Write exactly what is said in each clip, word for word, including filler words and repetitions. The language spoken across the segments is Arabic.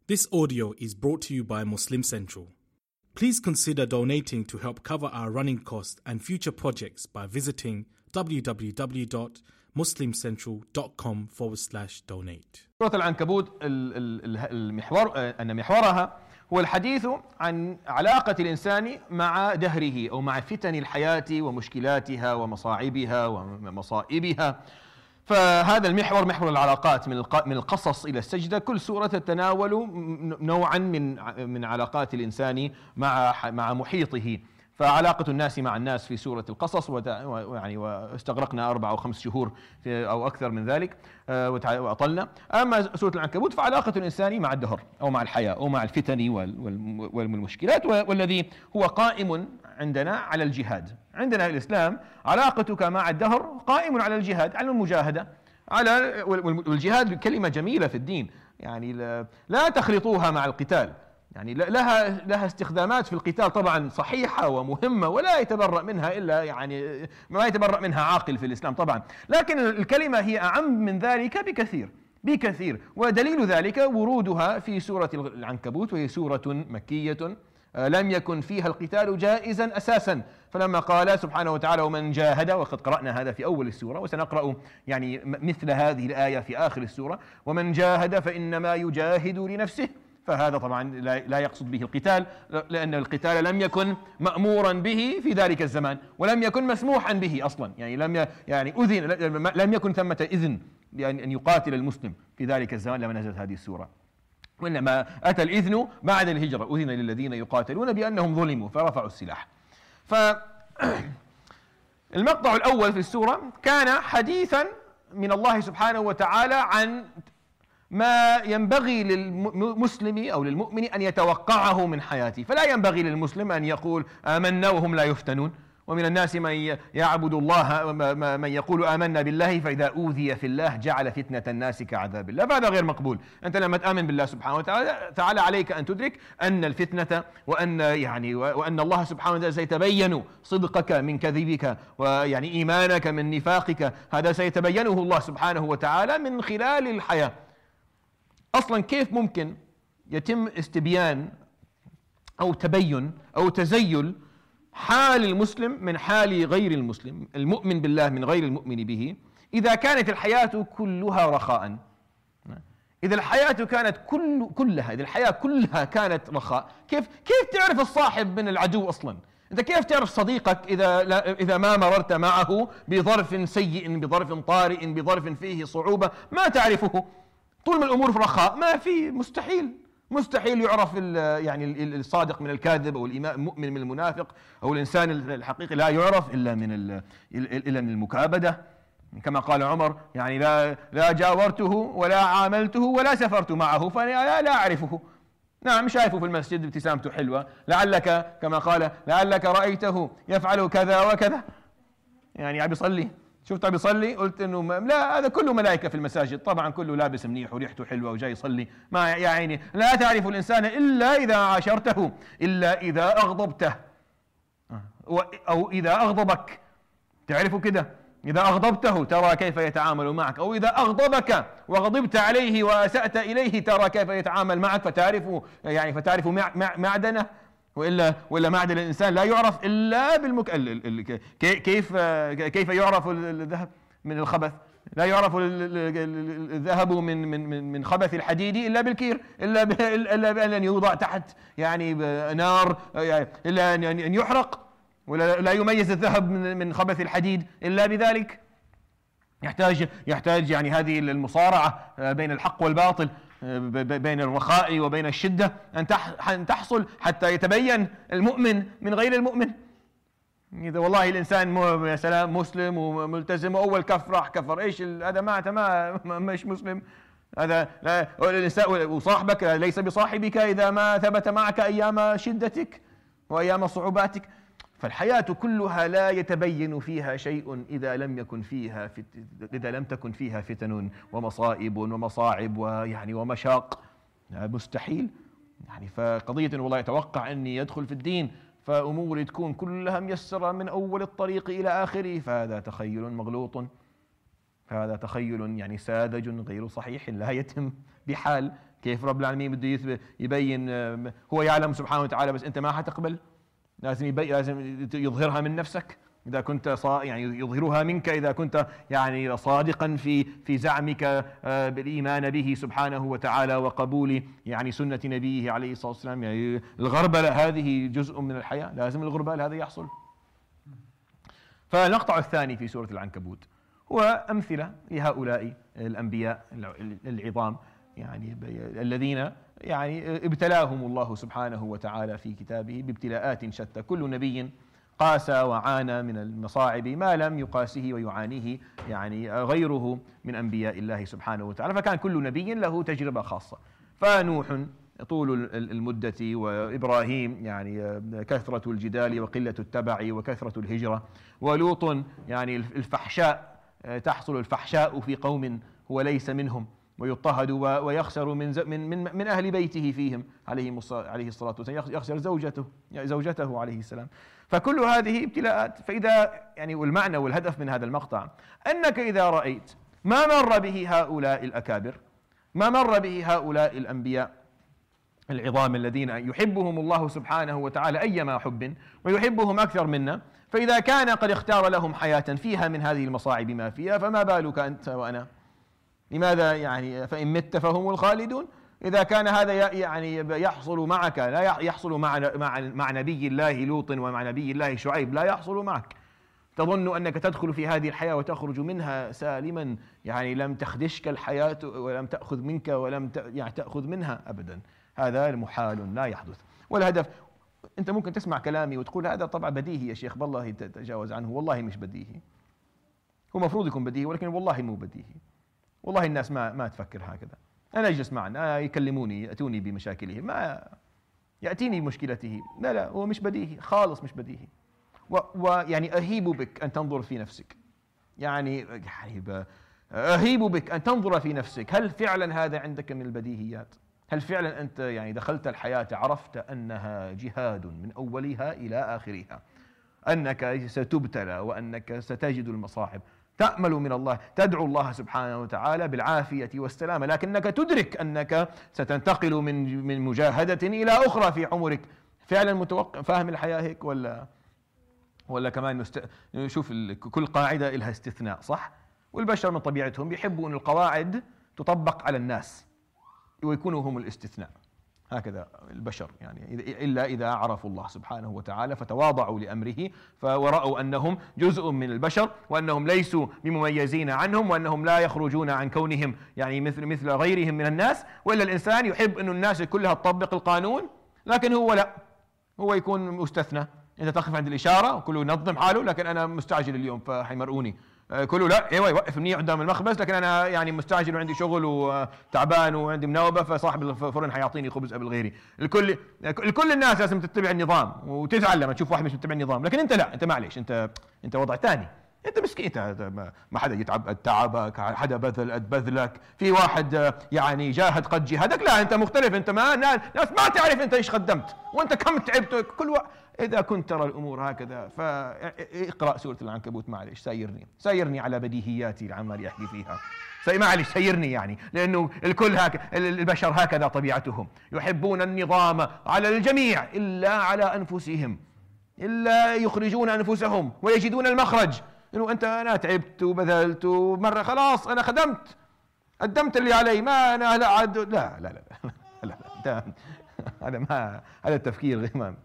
This audio is brought to you by Muslim Central. Please consider donating to help cover our running costs and future projects by visiting www.muslimcentral.com forward slash donate. سورة العنكبوت المحور أن محورها هو الحديث عن علاقة الإنسان مع دهره أو مع فتن الحياة ومشكلاتها ومصاعبها ومصائبها. فهذا المحور محور العلاقات من القصص إلى السجدة. كل سورة تتناول نوعا من من علاقات الإنسان مع مع محيطه. فعلاقة الناس مع الناس في سورة القصص ويعني واستغرقنا أربع أو خمس شهور أو أكثر من ذلك وأطلنا. أما سورة العنكبوت فعلاقة الإنسان مع الدهر أو مع الحياة أو مع الفتن والمشكلات، والذي هو قائم عندنا على الجهاد. عندنا الإسلام علاقتك مع الدهر قائم على الجهاد، على المجاهدة، على والجهاد كلمة جميلة في الدين، يعني لا تخلطوها مع القتال، يعني لها لها استخدامات في القتال طبعا صحيحة ومهمة ولا يتبرأ منها إلا يعني ما يتبرأ منها عاقل في الإسلام طبعا، لكن الكلمة هي أعم من ذلك بكثير بكثير ودليل ذلك ورودها في سورة العنكبوت، وهي سورة مكية لم يكن فيها القتال جائزا أساسا. فلما قال سبحانه وتعالى ومن جاهد، وقد قرأنا هذا في أول السورة وسنقرأ يعني مثل هذه الآية في آخر السورة، ومن جاهد فإنما يجاهد لنفسه، فهذا طبعا لا يقصد به القتال، لأن القتال لم يكن مأمورا به في ذلك الزمان ولم يكن مسموحا به أصلا، يعني لم يعني أذن لم يكن ثمة إذن بأن يقاتل المسلم في ذلك الزمان لما نزلت هذه السورة، وإنما أتى الإذن بعد الهجرة، أذن للذين يقاتلون بأنهم ظلموا فرفعوا السلاح. فالمقطع الأول في السورة كان حديثا من الله سبحانه وتعالى عن ما ينبغي للمسلم أو للمؤمن أن يتوقعه من حياته. فلا ينبغي للمسلم أن يقول آمنا وهم لا يفتنون، ومن الناس من يعبد الله من يقول آمنا بالله فإذا أوذي في الله جعل فتنة الناس كعذاب الله، فهذا غير مقبول. أنت لما تآمن بالله سبحانه وتعالى تعالى عليك أن تدرك أن الفتنة وأن يعني وأن الله سبحانه وتعالى سيتبين صدقك من كذبك ويعني إيمانك من نفاقك، هذا سيتبينه الله سبحانه وتعالى من خلال الحياة. أصلا كيف ممكن يتم استبيان أو تبين أو تزيل حال المسلم من حال غير المسلم، المؤمن بالله من غير المؤمن به، إذا كانت الحياة كلها رخاء؟ إذا الحياة كانت كل كلها إذا الحياة كلها كانت رخاء، كيف كيف تعرف الصاحب من العدو أصلا؟ أنت كيف تعرف صديقك إذا لا إذا ما مررت معه بظرف سيء، بظرف طارئ، بظرف فيه صعوبة، ما تعرفه. طول ما الأمور في رخاء ما في، مستحيل مستحيل يعرف يعني الصادق من الكاذب أو المؤمن من المنافق أو الإنسان الحقيقي، لا يعرف إلا من إلا من المكابدة. كما قال عمر يعني لا لا جاورته ولا عاملته ولا سافرت معه فلا لا أعرفه. نعم شايفه في المسجد ابتسامته حلوة، لعلك كما قال لعلك رأيته يفعل كذا وكذا، يعني عم يصلي، شفت عم يصلي قلت انه لا هذا كله ملائكه في المساجد، طبعا كله لابس منيح وريحته حلوه وجاي يصلي، ما يا عيني لا تعرف الانسان الا اذا عاشرته، الا اذا اغضبته او اذا اغضبك، تعرفه كده، اذا اغضبته ترى كيف يتعامل معك، او اذا اغضبك وغضبت عليه واسأت اليه ترى كيف يتعامل معك، فتعرف يعني فتعرف معدنه. وإلا وإلا معدن الإنسان لا يعرف إلا بالمك كيف كيف يعرف الذهب من الخبث؟ لا يعرف الذهب من من من خبث الحديد إلا بالكير، إلا إلا بأن يوضع تحت يعني نار، إلا أن يحرق. ولا لا يميز الذهب من من خبث الحديد إلا بذلك. يحتاج يحتاج يعني هذه المصارعة بين الحق والباطل، بين الرخاء وبين الشدة أن تحصل حتى يتبين المؤمن من غير المؤمن. إذا والله الإنسان يا سلام مسلم وملتزم وأول كفر راح كفر، إيش هذا؟ ما ما مش مسلم هذا، لا الإنسان وصاحبك ليس بصاحبك إذا ما ثبت معك أيام شدتك وأيام صعوباتك. فالحياة كلها لا يتبين فيها شيء إذا لم يكن فيها فت... إذا لم تكن فيها فتن ومصائب ومصاعب ويعني ومشاق، مستحيل. يعني فقضية والله يتوقع أني يدخل في الدين فأموري تكون كلها ميسرة من أول الطريق إلى آخره، فهذا تخيل مغلوط، هذا تخيل يعني ساذج غير صحيح لا يتم بحال. كيف رب العالمين بده يبين هو يعلم سبحانه وتعالى بس أنت ما حتقبل؟ لازم يبين، لازم يظهرها من نفسك إذا كنت صا يعني يظهرها منك إذا كنت يعني صادقا في في زعمك بالإيمان به سبحانه وتعالى وقبول يعني سنة نبيه عليه الصلاة والسلام. يعني الغربلة هذه جزء من الحياة، لازم الغربال هذا يحصل. فالمقطع الثاني في سورة العنكبوت هو أمثلة لهؤلاء الأنبياء العظام يعني الذين يعني ابتلاهم الله سبحانه وتعالى في كتابه بابتلاءات شتى. كل نبي قاسى وعانى من المصاعب ما لم يقاسه ويعانيه يعني غيره من أنبياء الله سبحانه وتعالى، فكان كل نبي له تجربة خاصة. فنوح طول المدة، وإبراهيم يعني كثرة الجدال وقلة التبع وكثرة الهجرة، ولوط يعني الفحشاء، تحصل الفحشاء في قوم هو ليس منهم ويضطهد ويخسر من من من أهل بيته فيهم عليه عليه الصلاة والسلام، يخسر زوجته زوجته عليه السلام. فكل هذه ابتلاءات. فإذا يعني والمعنى والهدف من هذا المقطع أنك إذا رأيت ما مر به هؤلاء الأكابر، ما مر به هؤلاء الأنبياء العظام الذين يحبهم الله سبحانه وتعالى أيما حب ويحبهم أكثر منا، فإذا كان قد اختار لهم حياة فيها من هذه المصاعب ما فيها، فما بالك أنت وأنا؟ لماذا يعني فإن مت فهم الخالدون؟ إذا كان هذا يعني يحصل معك، لا يحصل مع مع مع نبي الله لوط ومع نبي الله شعيب، لا يحصل معك. تظن أنك تدخل في هذه الحياة وتخرج منها سالما، يعني لم تخدشك الحياة ولم تأخذ منك ولم يعني تأخذ منها أبدا. هذا محال لا يحدث. والهدف، أنت ممكن تسمع كلامي وتقول هذا طبعا بديهي يا شيخ، بالله تتجاوز عنه. والله مش بديهي، هو مفروض يكون بديهي ولكن والله مو بديهي. والله الناس ما ما تفكر هكذا. أنا أجلس معنا يكلموني يأتوني بمشاكلهم، ما يأتيني بمشكلته، لا لا هو مش بديهي خالص، مش بديهي. ويعني أهيب بك أن تنظر في نفسك، يعني يعني أهيب بك أن تنظر في نفسك، هل فعلا هذا عندك من البديهيات؟ هل فعلا أنت يعني دخلت الحياة عرفت أنها جهاد من أولها إلى آخرها، أنك ستبتلى وأنك ستجد المصاعب، تأمل من الله، تدعو الله سبحانه وتعالى بالعافية والسلامة، لكنك تدرك أنك ستنتقل من من مجاهدة إلى أخرى في عمرك. فعلا متوقع فاهم الحياة هيك ولا ولا كمان مست... شوف كل قاعدة لها استثناء، صح؟ والبشر من طبيعتهم بيحبوا أن القواعد تطبق على الناس ويكونوا هم الاستثناء، هكذا البشر يعني، إلا إذا عرفوا الله سبحانه وتعالى فتواضعوا لأمره ورأوا أنهم جزء من البشر وأنهم ليسوا بمميزين عنهم وأنهم لا يخرجون عن كونهم يعني مثل مثل غيرهم من الناس. وإلا الإنسان يحب أن الناس كلها تطبق القانون، لكن هو لا، هو يكون مستثنى. أنت تقف عند الإشارة وكله ينظم حاله، لكن أنا مستعجل اليوم فحيمرقوني. كله لا ايوه يوقف مني قدام المخبز، لكن انا يعني مستعجل وعندي شغل وتعبان وعندي مناوبه، فصاحب الفرن حيعطيني خبز قبل غيري. الكل الكل الناس لازم تتبع النظام وتزعل لما تشوف واحد مش متبع النظام، لكن انت لا، انت معلش، انت انت وضع ثاني، انت مسكين، انت ما حدا يتعب تعبك، حدا بذل قد بذلك، في واحد يعني جاهد قد جهادك، لا انت مختلف، انت ما ناس ما تعرف انت ايش قدمت وانت كم تعبت. كل واحد إذا كنت ترى الأمور هكذا فاقرأ سورة العنكبوت، معلش سيرني سيرني على بديهياتي اللي عمال يحكي فيها، سي معلش سيرني يعني، لأنه الكل هكذا، البشر هكذا طبيعتهم، يحبون النظام على الجميع إلا على أنفسهم، إلا يخرجون أنفسهم ويجدون المخرج. إنه أنت أنا تعبت وبذلت ومرة خلاص أنا خدمت قدمت اللي علي، ما أنا لا عد لا لا لا لا لا هذا ما هذا التفكير غير ما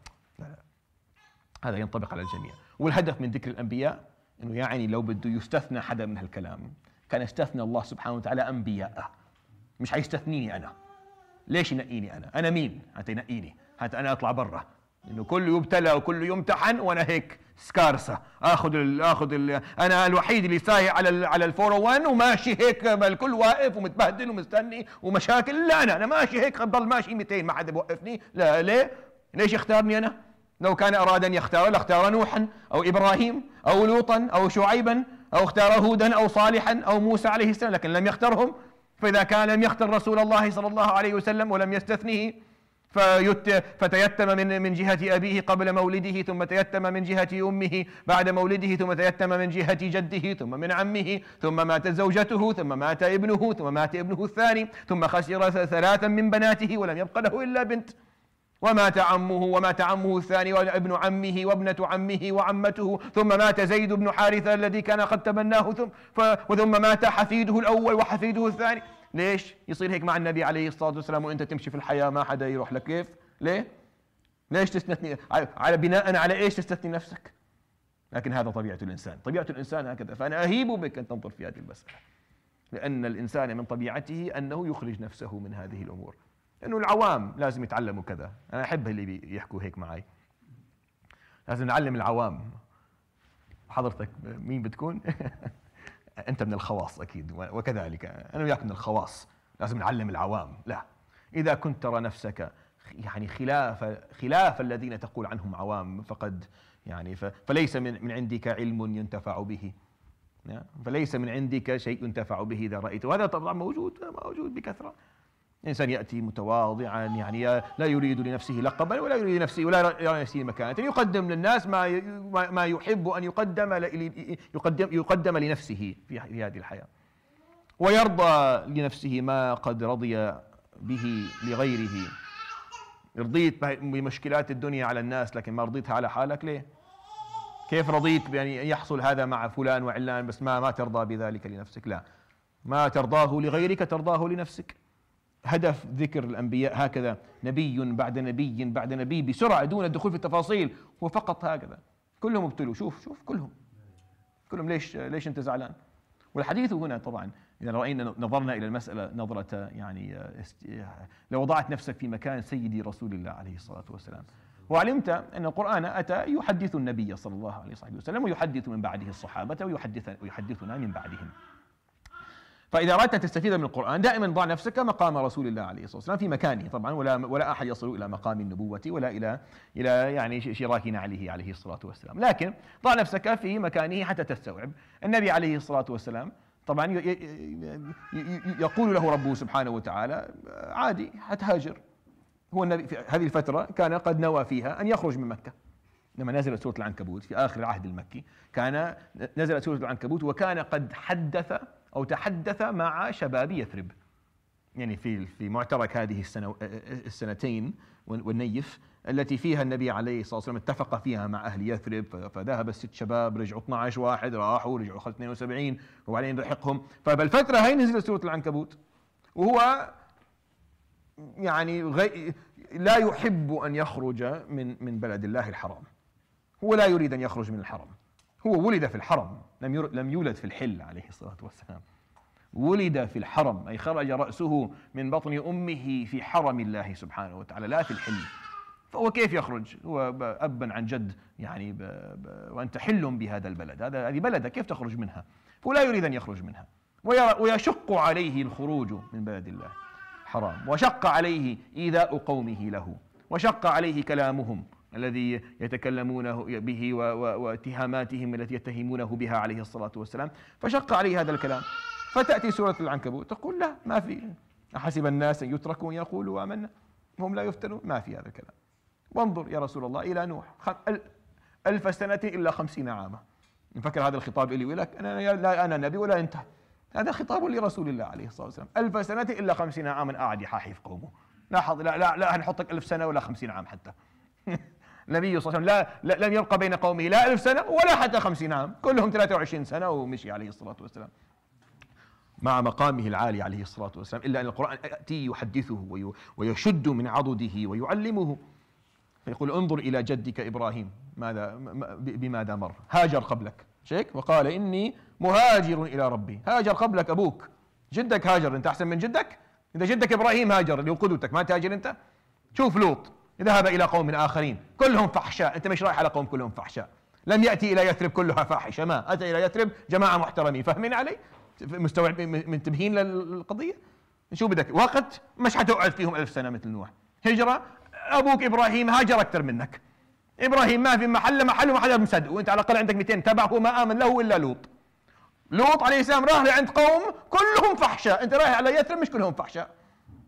هذا ينطبق على الجميع. والهدف من ذكر الأنبياء إنه يعني لو بده يستثنى حدا من هالكلام كان استثنى الله سبحانه وتعالى أنبياءه، مش حيستثنيني أنا. ليش ينقيني أنا؟ أنا مين حتى ينقيني؟ حتى أنا أطلع برا، إنه كله يبتلى وكله يمتحن وأنا هيك سكارسة آخذ ال آخذ ال أنا الوحيد اللي سايق على ال على الفور وان وماشي هيك، الكل واقف ومتبهدل ومستني ومشاكل. لا أنا أنا ماشي هيك بضل ماشي مئتين ما حدا بوقفني. لا ليه؟ ليش يختارني أنا؟ لو كان أراد أن يختار لاختار نوحا أو إبراهيم أو لوطا أو شعيبا أو اختار هودا أو صالحا أو موسى عليه السلام، لكن لم يخترهم. فإذا كان لم يختر رسول الله صلى الله عليه وسلم ولم يستثنه فتيتم من من جهة أبيه قبل مولده، ثم تيتم من جهة أمه بعد مولده، ثم تيتم من جهة جده، ثم من عمه، ثم ماتت زوجته، ثم مات ابنه، ثم مات ابنه الثاني، ثم خسر ثلاثا من بناته ولم يبق له إلا بنت، ومات عمه ومات عمه الثاني وابن عمه وابنة عمه وعمته، ثم مات زيد بن حارثة الذي كان قد تبناه، ثم وثم مات حفيده الأول وحفيده الثاني. ليش يصير هيك مع النبي عليه الصلاة والسلام وأنت تمشي في الحياة ما حدا يروح لك؟ كيف؟ ليه؟ ليش تستثني؟ على بناء على إيش تستثني نفسك؟ لكن هذا طبيعة الإنسان، طبيعة الإنسان هكذا. فأنا أهيب بك أن تنظر في هذه المسألة، لأن الإنسان من طبيعته أنه يخرج نفسه من هذه الأمور. لأنه العوام لازم يتعلموا كذا، أنا أحب اللي بيحكوا هيك معي، لازم نعلم العوام. حضرتك مين بتكون؟ أنت من الخواص أكيد، وكذلك أنا وياك من الخواص، لازم نعلم العوام. لا، إذا كنت ترى نفسك يعني خلاف خلاف الذين تقول عنهم عوام فقد يعني فليس من من عندك علم ينتفع به، فليس من عندك شيء ينتفع به إذا رأيته. وهذا طبعا موجود موجود بكثرة. إنسان يأتي متواضعا يعني لا يريد لنفسه لقبا ولا يريد لنفسه ولا يرى لنفسه مكانة، يقدم للناس ما ما يحب أن يقدم يقدم يقدم لنفسه في هذه الحياة، ويرضى لنفسه ما قد رضي به لغيره. رضيت بمشكلات الدنيا على الناس لكن ما رضيتها على حالك، ليه؟ كيف رضيت بأن يحصل هذا مع فلان وعلان بس ما ما ترضى بذلك لنفسك؟ لا، ما ترضاه لغيرك ترضاه لنفسك. هدف ذكر الأنبياء هكذا، نبي بعد نبي بعد نبي بسرعة دون الدخول في التفاصيل، وفقط هكذا كلهم ابتلوا. شوف شوف كلهم كلهم ليش ليش أنت زعلان؟ والحديث هنا طبعا إذا رأينا نظرنا إلى المسألة نظرة يعني لو وضعت نفسك في مكان سيدي رسول الله عليه الصلاة والسلام، وعلمت أن القرآن أتى يحدث النبي صلى الله عليه وسلم ويحدث من بعده الصحابة ويحدث ويحدثنا من بعدهم. فإذا أردت أن تستفيد من القرآن دائما ضع نفسك مقام رسول الله عليه الصلاة والسلام في مكانه طبعا، ولا ولا أحد يصل إلى مقام النبوة ولا إلى إلى يعني شراك نعله عليه الصلاة والسلام، لكن ضع نفسك في مكانه حتى تستوعب. النبي عليه الصلاة والسلام طبعا يقول له ربه سبحانه وتعالى عادي هتهاجر. هو النبي في هذه الفترة كان قد نوى فيها أن يخرج من مكة. لما نزلت سورة العنكبوت في آخر العهد المكي كان نزلت سورة العنكبوت وكان قد حدث أو تحدث مع شباب يثرب، يعني في في معترك هذه السنة السنتين والنيف التي فيها النبي عليه الصلاة والسلام اتفق فيها مع أهل يثرب، فذهب الست شباب رجعوا اثني عشر واحد راحوا رجعوا اثنين وسبعين وبعدين رحقهم. فبالفترة هاي نزلت سورة العنكبوت وهو يعني غي لا يحب أن يخرج من من بلد الله الحرام، هو لا يريد أن يخرج من الحرم، هو ولد في الحرم لم لم يولد في الحل عليه الصلاة والسلام، ولد في الحرم أي خرج رأسه من بطن أمه في حرم الله سبحانه وتعالى لا في الحل. فهو كيف يخرج؟ هو أبا عن جد يعني ب ب وأنت حل بهذا البلد، هذا هذه بلده كيف تخرج منها؟ هو لا يريد أن يخرج منها، ويشق عليه الخروج من بلد الله حرام، وشق عليه إيذاء قومه له، وشق عليه كلامهم الذي يتكلمونه به واتهاماتهم التي يتهمونه بها عليه الصلاة والسلام، فشق عليه هذا الكلام. فتأتي سورة العنكبوت تقول لا ما في، أحسب الناس أن يتركوا أن يقولوا آمنا هم لا يفتنون، ما في هذا الكلام. وانظر يا رسول الله إلى نوح ألف سنة إلا خمسين عاما، نفكر هذا الخطاب إلي ولك أنا لا أنا نبي ولا أنت، هذا خطاب لرسول الله عليه الصلاة والسلام. ألف سنة إلا خمسين عاما قاعد يحاحي في قومه، لاحظ لا لا لا هنحطك ألف سنة ولا خمسين عام حتى. النبي صلى الله عليه وسلم لا لم يبقى بين قومه لا ألف سنة ولا حتى خمسين عام، كلهم ثلاثة وعشرين سنة ومشي عليه الصلاة والسلام مع مقامه العالي عليه الصلاة والسلام. إلا أن القرآن يأتي يحدثه ويشد من عضده ويعلمه، فيقول انظر إلى جدك إبراهيم ماذا بماذا مر، هاجر قبلك شيك وقال إني مهاجر إلى ربي. هاجر قبلك أبوك، جدك هاجر، أنت أحسن من جدك؟ إذا جدك إبراهيم هاجر اللي هو قدوتك ما تهاجر أنت؟ شوف لوط ذهب إلى قوم آخرين كلهم فحشاء، أنت مش رايح على قوم كلهم فحشاء. لم يأتي إلى يثرب كلها فاحشة، ما أتى إلى يثرب جماعة محترمين فاهمين علي؟ مستوعب منتبهين للقضية؟ شو بدك وقت مش حتقعد فيهم ألف سنة مثل نوح. هجرة أبوك إبراهيم هاجر أكثر منك، إبراهيم ما في محل محله ما حدا مصدقه، وأنت على الأقل عندك مئتين تبع هو ما آمن له إلا لوط. لوط عليه السلام راح لعند قوم كلهم فحشاء، أنت رايح على يثرب مش كلهم فحشاء.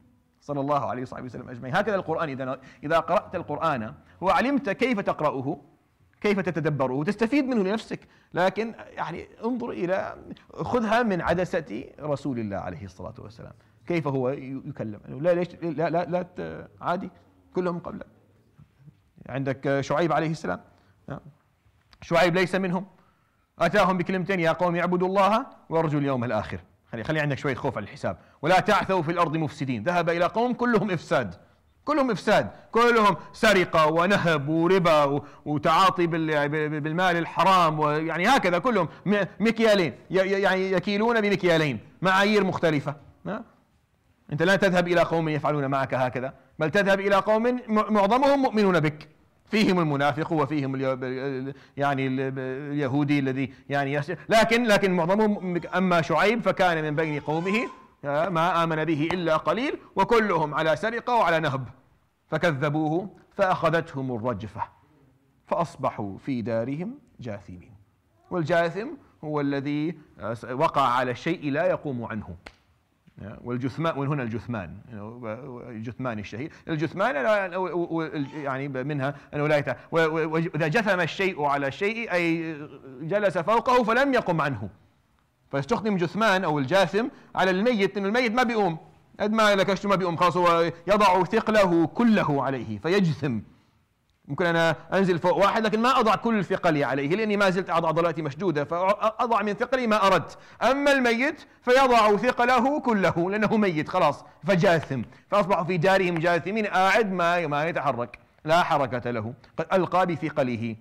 صلى الله عليه وصحبه وسلم أجمعين. هكذا القرآن، إذا إذا قرأت القرآن وعلمت كيف تقرأه كيف تتدبره تستفيد منه لنفسك، لكن يعني انظر إلى خذها من عدسة رسول الله عليه الصلاة والسلام، كيف هو يكلم. لا ليش لا لا, لا عادي كلهم قبل. عندك شعيب عليه السلام، شعيب ليس منهم، أتاهم بكلمتين: يا قوم اعبدوا الله وارجوا اليوم الآخر. خلي خلي عندك شوية خوف على الحساب. ولا تعثوا في الأرض مفسدين. ذهب إلى قوم كلهم إفساد، كلهم إفساد، كلهم سرقة ونهب وربا وتعاطي بالمال الحرام، ويعني هكذا كلهم مكيالين، يعني يكيلون بمكيالين، معايير مختلفة. أنت لا تذهب إلى قوم يفعلون معك هكذا، بل تذهب إلى قوم معظمهم مؤمنون بك، فيهم المنافق وفيهم يعني اليهودي الذي يعني لكن لكن معظمهم. أما شعيب فكان من بين قومه ما آمن به إلا قليل، وكلهم على سرقة وعلى نهب، فكذبوه فأخذتهم الرجفة فأصبحوا في دارهم جاثمين. والجاثم هو الذي وقع على الشيء لا يقوم عنه. والجثمان، وهنا الجثمان، الجثمان الشهيد، الجثمان يعني منها أنه لا يتع... وإذا جثم الشيء على الشيء أي جلس فوقه فلم يقم عنه، فيستخدم جثمان أو الجاثم على الميت، إنه الميت ما بيقوم، قد ما لكشته ما بيقوم، خلاص هو يضع ثقله كله عليه فيجثم. ممكن أنا أنزل فوق واحد لكن ما أضع كل ثقلي عليه لأني ما زلت عضلاتي مشدودة، فأضع من ثقلي ما أردت. أما الميت فيضع ثقله كله لأنه ميت خلاص فجاثم، فأصبحوا في دارهم جاثمين، قاعد ما ما يتحرك، لا حركة له، قد ألقى بثقله.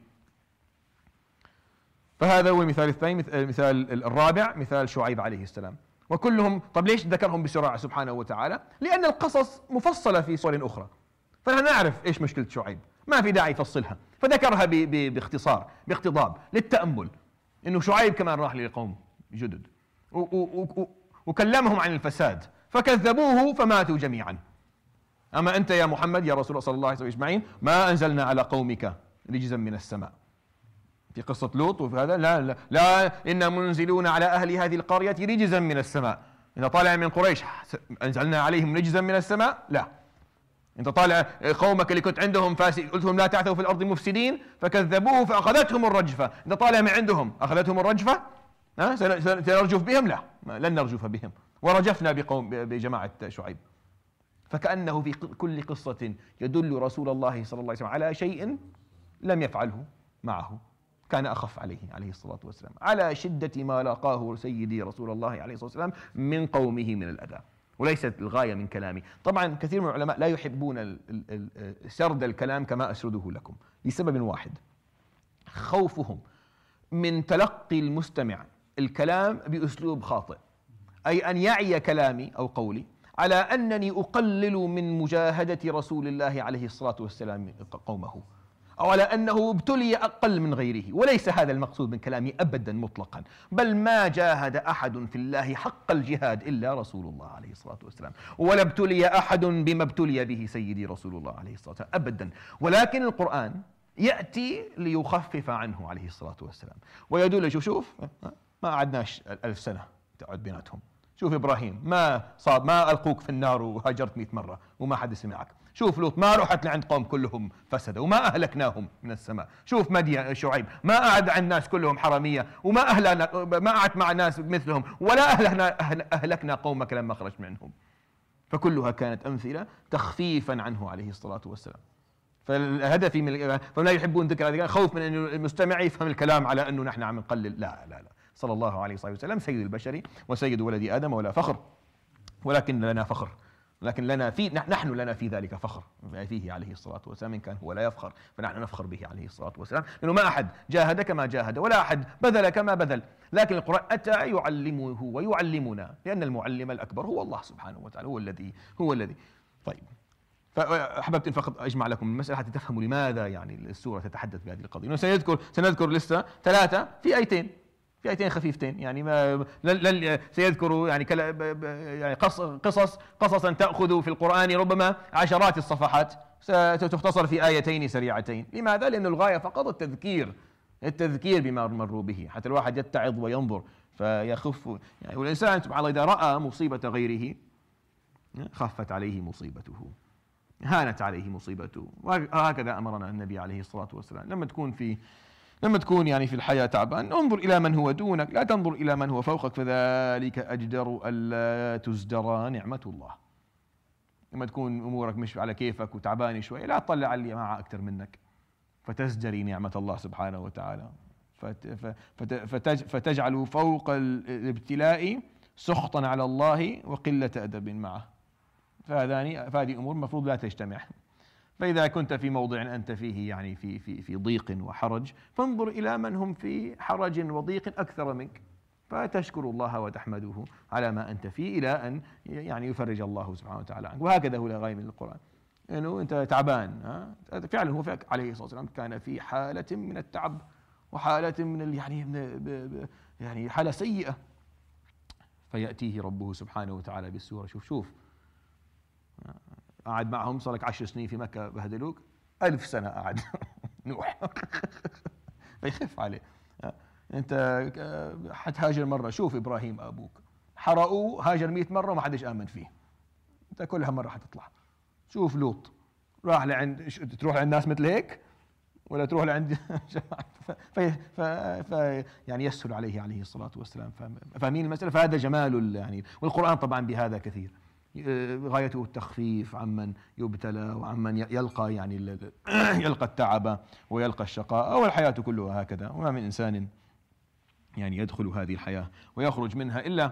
فهذا هو المثال الثاني. المثال الرابع مثال شعيب عليه السلام. وكلهم، طب ليش ذكرهم بسرعة سبحانه وتعالى؟ لأن القصص مفصلة في سور أخرى، فنحن نعرف إيش مشكلة شعيب، ما في داعي يفصلها، فذكرها باختصار باقتضاب للتأمل. إنه شعيب كمان راح لقوم جدد وكلمهم عن الفساد فكذبوه فماتوا جميعا. أما أنت يا محمد يا رسول الله صلى الله عليه وسلم أجمعين ما أنزلنا على قومك رجزا من السماء. في قصة لوط وفي هذا لا لا, لا إنا منزلون على أهل هذه القرية رجزا من السماء. إذا طالع من قريش أنزلنا عليهم رجزا من السماء؟ لا. انت طالع قومك اللي كنت عندهم فاسق قلت لهم لا تعثوا في الارض مفسدين فكذبوه فاخذتهم الرجفه. انت طالع من عندهم اخذتهم الرجفه، ها سنرجف بهم؟ لا، لن نرجف بهم. ورجفنا بقوم بجماعه شعيب. فكانه في كل قصه يدل رسول الله صلى الله عليه وسلم على شيء لم يفعله معه، كان اخف عليه عليه الصلاه والسلام، على شده ما لاقاه سيدي رسول الله عليه الصلاه والسلام من قومه من الاذى. وليست الغاية من كلامي. طبعا كثير من العلماء لا يحبون سرد الكلام كما أسرده لكم لسبب واحد: خوفهم من تلقي المستمع الكلام بأسلوب خاطئ، أي أن يعي كلامي أو قولي على أنني أقلل من مجاهدة رسول الله عليه الصلاة والسلام قومه، أو على أنه ابتلي أقل من غيره. وليس هذا المقصود من كلامي أبدا مطلقا، بل ما جاهد أحد في الله حق الجهاد إلا رسول الله عليه الصلاة والسلام، ولا ابتلي أحد بما ابتلي به سيدي رسول الله عليه الصلاة والسلام أبدا. ولكن القرآن يأتي ليخفف عنه عليه الصلاة والسلام ويدل. شوف شوف ما قعدناش ألف سنة تقعد بيناتهم. شوف إبراهيم ما صاب ما ألقوك في النار وهاجرت مئة مرة وما حد سمعك. شوف لوط ما رحت لعند قوم كلهم فسدوا وما أهلكناهم من السماء. شوف مدين شعيب ما قعد عند ناس كلهم حرامية وما أهلنا ما قعدت مع ناس مثلهم ولا أهلكنا أهلكنا قومك لما خرجت منهم. فكلها كانت أمثلة تخفيفا عنه عليه الصلاة والسلام. فالهدف من فلا يحبون ذكر هذا خوف من أن المستمع يفهم الكلام على أنه نحن عم نقلل. لا لا لا، صلى الله عليه وسلم سيد البشر وسيد ولد آدم ولا فخر، ولكن لنا فخر، لكن لنا في نحن لنا في ذلك فخر فيه عليه الصلاة والسلام. إن كان هو لا يفخر فنحن نفخر به عليه الصلاة والسلام، لأنه ما أحد جاهد كما جاهد ولا أحد بذل كما بذل. لكن القرآن أتى يعلمه ويعلمنا، لأن المعلم الأكبر هو الله سبحانه وتعالى، هو الذي هو الذي طيب. فأحببت فقط أجمع لكم المسألة حتى تفهموا لماذا يعني السورة تتحدث بهذه القضية. سنذكر سنذكر لسه ثلاثة في آيتين في آيتين خفيفتين، يعني ما لن سيذكروا يعني يعني قصص قصصا تأخذ في القرآن ربما عشرات الصفحات ستختصر في آيتين سريعتين. لماذا؟ لأن الغاية فقط التذكير التذكير بما مروا به، حتى الواحد يتعظ وينظر فيخف. يعني والإنسان سبحان الله إذا رأى مصيبة غيره خفت عليه مصيبته، هانت عليه مصيبته. وهكذا أمرنا النبي عليه الصلاة والسلام، لما تكون في لما تكون يعني في الحياة تعبان، انظر إلى من هو دونك، لا تنظر إلى من هو فوقك، فذلك أجدر ألا تزدرى نعمة الله. لما تكون أمورك مش على كيفك وتعبان شوي، لا تطلع على اللي معه أكثر منك فتزدري نعمة الله سبحانه وتعالى، فتجعل فوق الابتلاء سخطا على الله وقلة أدب معه. فهذه أمور مفروض لا تجتمع. فإذا كنت في موضع أنت فيه يعني في في في ضيق وحرج، فانظر إلى من هم في حرج وضيق أكثر منك، فتشكر الله وتحمده على ما أنت فيه إلى أن يعني يفرج الله سبحانه وتعالى عنك. وهكذا هو الغاية من القرآن، إنه يعني أنت تعبان، فعلا هو عليه الصلاة والسلام كان في حالة من التعب وحالة من يعني من يعني حالة سيئة، فيأتيه ربه سبحانه وتعالى بالسورة. شوف شوف قعد معهم صار لك عشر سنين في مكة بهدلوك، ألف سنة قعد نوح فيخف عليه. أنت حتهاجر مرة، شوف إبراهيم أبوك حرقوه، هاجر مئة مرة وما حدش آمن فيه، أنت كلها مرة حتطلع. شوف لوط راح لعند، تروح لعند ناس مثل هيك ولا تروح لعند في ف... ف... يعني يسهل عليه عليه الصلاة والسلام. فاهمين المسألة؟ فهذا جمال يعني، والقرآن طبعا بهذا كثير، غايته التخفيف عمن يبتلى وعمن يلقى يعني يلقى التعب ويلقى الشقاء، والحياة كلها هكذا. وما من إنسان يعني يدخل هذه الحياة ويخرج منها إلا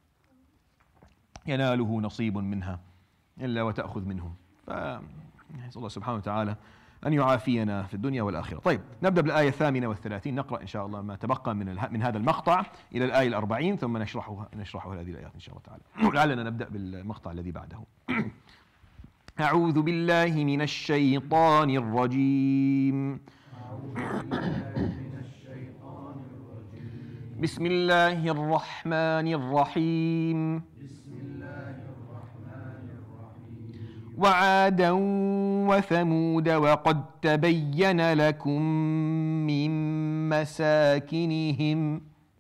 يناله نصيب منها إلا وتأخذ منه. فنسأل الله سبحانه وتعالى أن يعافينا في الدنيا والآخرة. طيب نبدأ بالآية الثامنة والثلاثين، نقرأ إن شاء الله ما تبقى من من هذا المقطع إلى الآية الأربعين، ثم نشرحها نشرحها هذه الآيات إن شاء الله تعالى. لعلنا نبدأ بالمقطع الذي بعده. أعوذ بالله من الشيطان الرجيم. بسم الله الرحمن الرحيم. وعادا وثمود وقد تبين لكم من مساكنهم.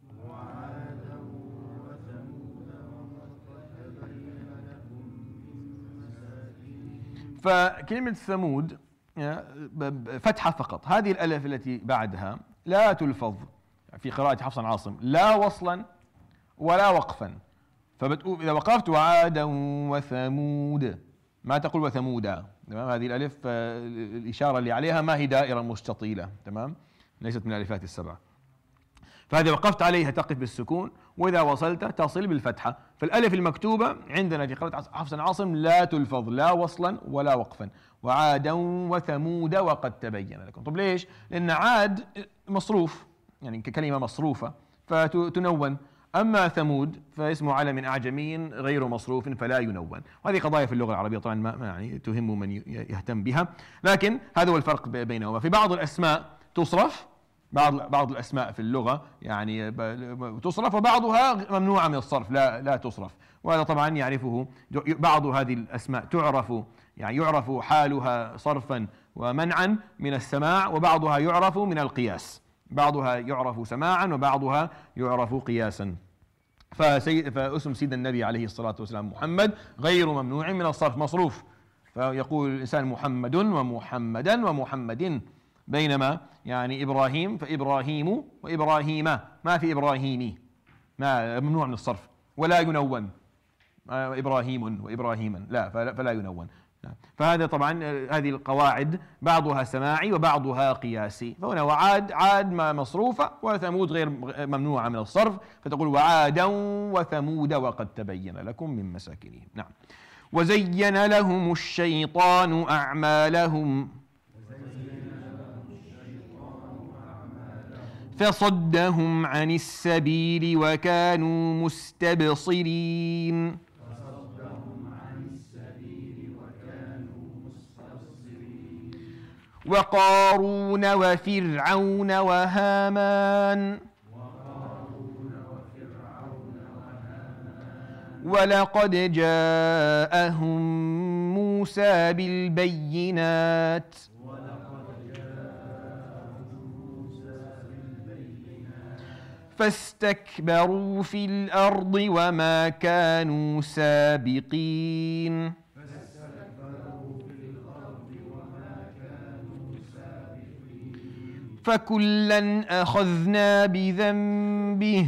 فكلمة ثمود فتحة فقط، هذه الألف التي بعدها لا تلفظ في قراءة حفص عن عاصم لا وصلا ولا وقفا، فبتقول إذا وقفت وعادا وثمود ما تقول وثمودا، تمام؟ هذه الألف الإشارة اللي عليها ما هي دائرة مستطيلة، تمام؟ ليست من الألفات السبعة. فإذا وقفت عليها تقف بالسكون، وإذا وصلت تصل بالفتحة. فالألف المكتوبة عندنا في قراءة حفص عن عاصم لا تلفظ لا وصلا ولا وقفا. وعادا وثمود وقد تبين لكم. طب ليش؟ لأن عاد مصروف، يعني ككلمة مصروفة فتنون، أما ثمود فاسم علم أعجمي غير مصروف فلا ينون. وهذه قضايا في اللغة العربية طبعا ما يعني تهم من يهتم بها، لكن هذا هو الفرق بينهما. في بعض الأسماء تصرف، بعض بعض الأسماء في اللغة يعني تصرف، وبعضها ممنوعة من الصرف، لا لا تصرف. وهذا طبعا يعرفه بعض هذه الأسماء، تعرف يعني يعرف حالها صرفا ومنعا من السماع، وبعضها يعرف من القياس، بعضها يعرف سماعا وبعضها يعرف قياسا. فسيد فاسم سيدنا النبي عليه الصلاة والسلام محمد غير ممنوع من الصرف، مصروف، فيقول الإنسان محمد ومحمدا ومحمد، بينما يعني إبراهيم فإبراهيم وإبراهيم، ما في إبراهيمي، ما ممنوع من الصرف، ولا ينون إبراهيم وإبراهيما، لا فلا ينون. فهذا طبعا هذه القواعد بعضها سماعي وبعضها قياسي. فهنا وعاد عاد ما مصروفة، وثمود غير ممنوعة من الصرف، فتقول وعادا وثمود وقد تبين لكم من مساكنهم. نعم. وزين لهم الشيطان أعمالهم فصدهم عن السبيل وكانوا مستبصرين. وقارون وفرعون وهامان ولقد جاءهم موسى بالبينات فاستكبروا في الأرض وما كانوا سابقين فكلا أخذنا بذنبه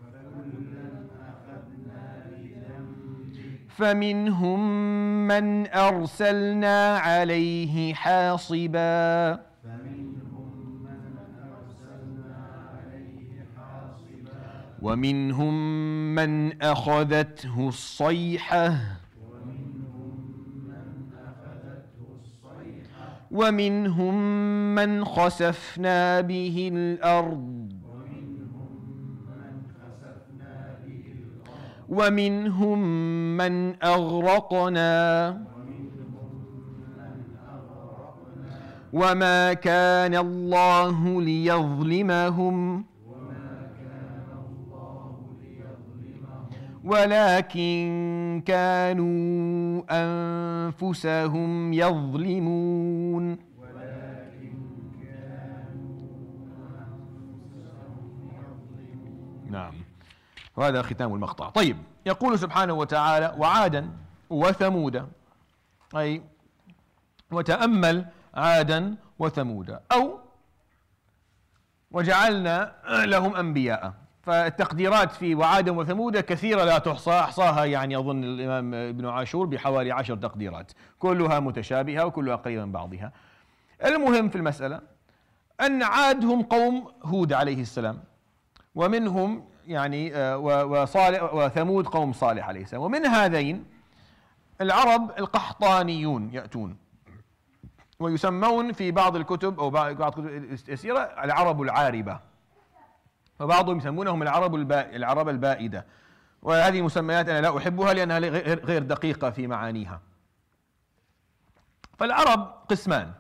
فمنهم من أرسلنا عليه حاصبا ومنهم من أخذته الصيحة ومنهم من خسفنا به الأرض ومنهم من أغرقنا وما كان الله ليظلمهم ولكن كانوا أنفسهم يظلمون نعم وهذا ختام المقطع. طيب يقول سبحانه وتعالى وعادا وثمود، أي وتأمل عادا وثمود أو وجعلنا لهم أنبياء. فالتقديرات في وعادا وثمود كثيرة لا تحصى، أحصاها يعني أظن الإمام ابن عاشور بحوالي عشر تقديرات كلها متشابهة وكلها قريبة من بعضها. المهم في المسألة أن عاد هم قوم هود عليه السلام، ومنهم يعني وصالح وثمود قوم صالح عليه السلام، ومن هذين العرب القحطانيون يأتون ويسمون في بعض الكتب أو بعض كتب السيرة العرب العاربة، وبعضهم يسمونهم العرب البا... العرب البائدة، وهذه مسميات أنا لا أحبها لأنها غير دقيقة في معانيها. فالعرب قسمان: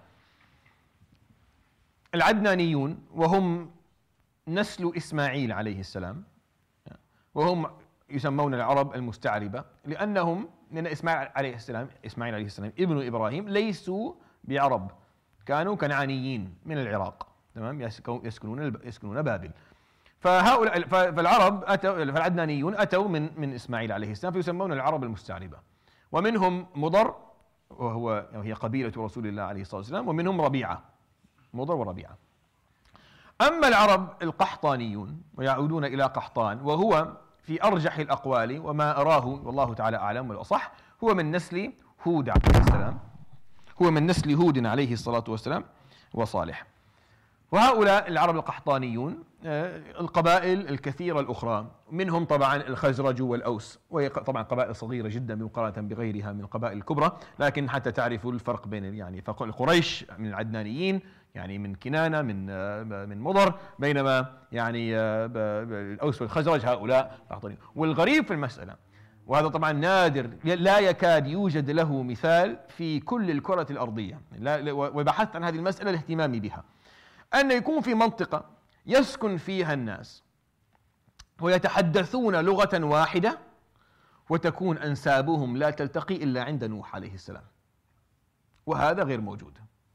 العدنانيون وهم نسل إسماعيل عليه السلام، وهم يسمون العرب المستعربة لأنهم لأن إسماعيل عليه السلام إسماعيل عليه السلام ابن إبراهيم ليسوا بعرب، كانوا كنعانيين من العراق، تمام، يسكنون يسكنون بابل. فهؤلاء فالعرب أتوا فالعدنانيون أتوا من من إسماعيل عليه السلام فيسمون العرب المستعربة، ومنهم مضر وهو وهي قبيلة رسول الله عليه الصلاة والسلام، ومنهم ربيعة، مضر وربيعة. أما العرب القحطانيون ويعودون إلى قحطان، وهو في أرجح الأقوال وما أراه والله تعالى أعلم والأصح هو من نسل هود عليه السلام، هو من نسل هود عليه الصلاة والسلام وصالح. وهؤلاء العرب القحطانيون القبائل الكثيرة الأخرى، منهم طبعا الخزرج والأوس، وهي طبعا قبائل صغيرة جدا مقارنة بغيرها من القبائل الكبرى، لكن حتى تعرفوا الفرق بين يعني قريش من العدنانيين يعني من كنانة من من مضر، بينما يعني الأوس والخزرج هؤلاء قحطانيون. والغريب في المسألة، وهذا طبعا نادر لا يكاد يوجد له مثال في كل الكرة الأرضية، وبحثت عن هذه المسألة لاهتمامي بها، أن يكون في منطقة يسكن فيها الناس ويتحدثون لغة واحدة وتكون أنسابهم لا تلتقي إلا عند نوح عليه السلام، وهذا غير موجود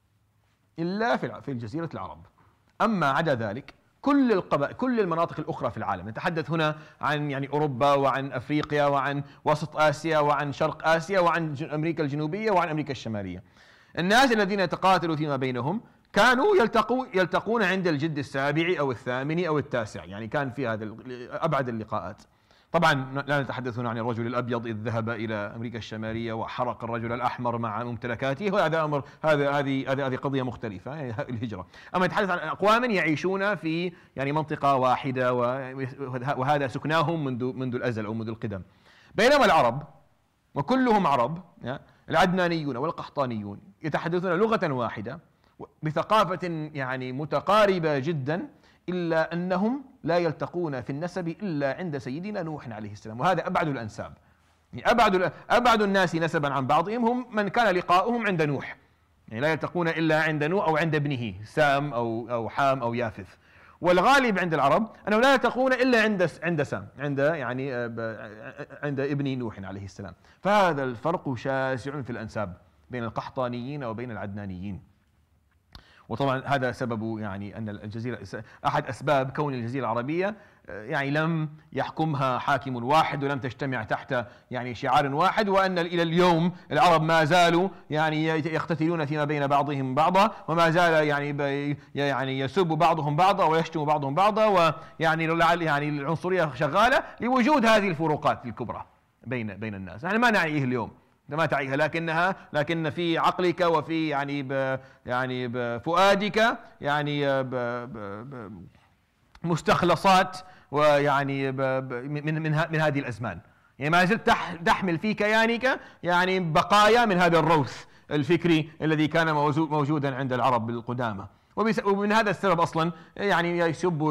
إلا في الجزيرة العرب. أما عدا ذلك كل القبائل كل المناطق الأخرى في العالم، نتحدث هنا عن يعني أوروبا وعن أفريقيا وعن وسط آسيا وعن شرق آسيا وعن أمريكا الجنوبية وعن أمريكا الشمالية، الناس الذين يتقاتلوا فيما بينهم كانوا يلتقوا يلتقون عند الجد السابع أو الثامن أو التاسع، يعني كان في هذا أبعد اللقاءات. طبعا لا نتحدث هنا عن الرجل الأبيض إذ ذهب إلى أمريكا الشمالية وحرق الرجل الأحمر مع ممتلكاته، وهذا أمر هذا هذه هذه قضية مختلفة، يعني الهجرة. أما نتحدث عن أقوام يعيشون في يعني منطقة واحدة وهذا سكناهم منذ منذ الأزل أو منذ القدم. بينما العرب وكلهم عرب، العدنانيون والقحطانيون يتحدثون لغة واحدة بثقافة يعني متقاربة جدا، إلا أنهم لا يلتقون في النسب إلا عند سيدنا نوح عليه السلام، وهذا أبعد الأنساب، يعني أبعد أبعد الناس نسبا عن بعضهم هم من كان لقاؤهم عند نوح، يعني لا يلتقون إلا عند نوح أو عند ابنه سام أو أو حام أو يافث. والغالب عند العرب أنهم لا يلتقون إلا عند عند سام، عند يعني عند ابن نوح عليه السلام. فهذا الفرق شاسع في الأنساب بين القحطانيين وبين العدنانيين. وطبعا هذا سبب يعني أن الجزيرة أحد أسباب كون الجزيرة العربية يعني لم يحكمها حاكم واحد ولم تجتمع تحت يعني شعار واحد، وأن إلى اليوم العرب ما زالوا يعني يقتتلون فيما بين بعضهم بعضا، وما زال يعني يعني يسب بعضهم بعضا ويشتم بعضهم بعضا، ويعني يعني العنصرية شغالة لوجود هذه الفروقات الكبرى بين بين الناس. يعني ما نعيه اليوم، ما تعيها، لكنها لكن في عقلك وفي يعني ب يعني بفؤادك يعني ب ب مستخلصات ويعني ب ب من من من هذه الازمان، يعني ما زلت تحمل في كيانك يعني بقايا من هذا الروث الفكري الذي كان موجودا عند العرب القدامى. ومن هذا السبب اصلا يعني يسبوا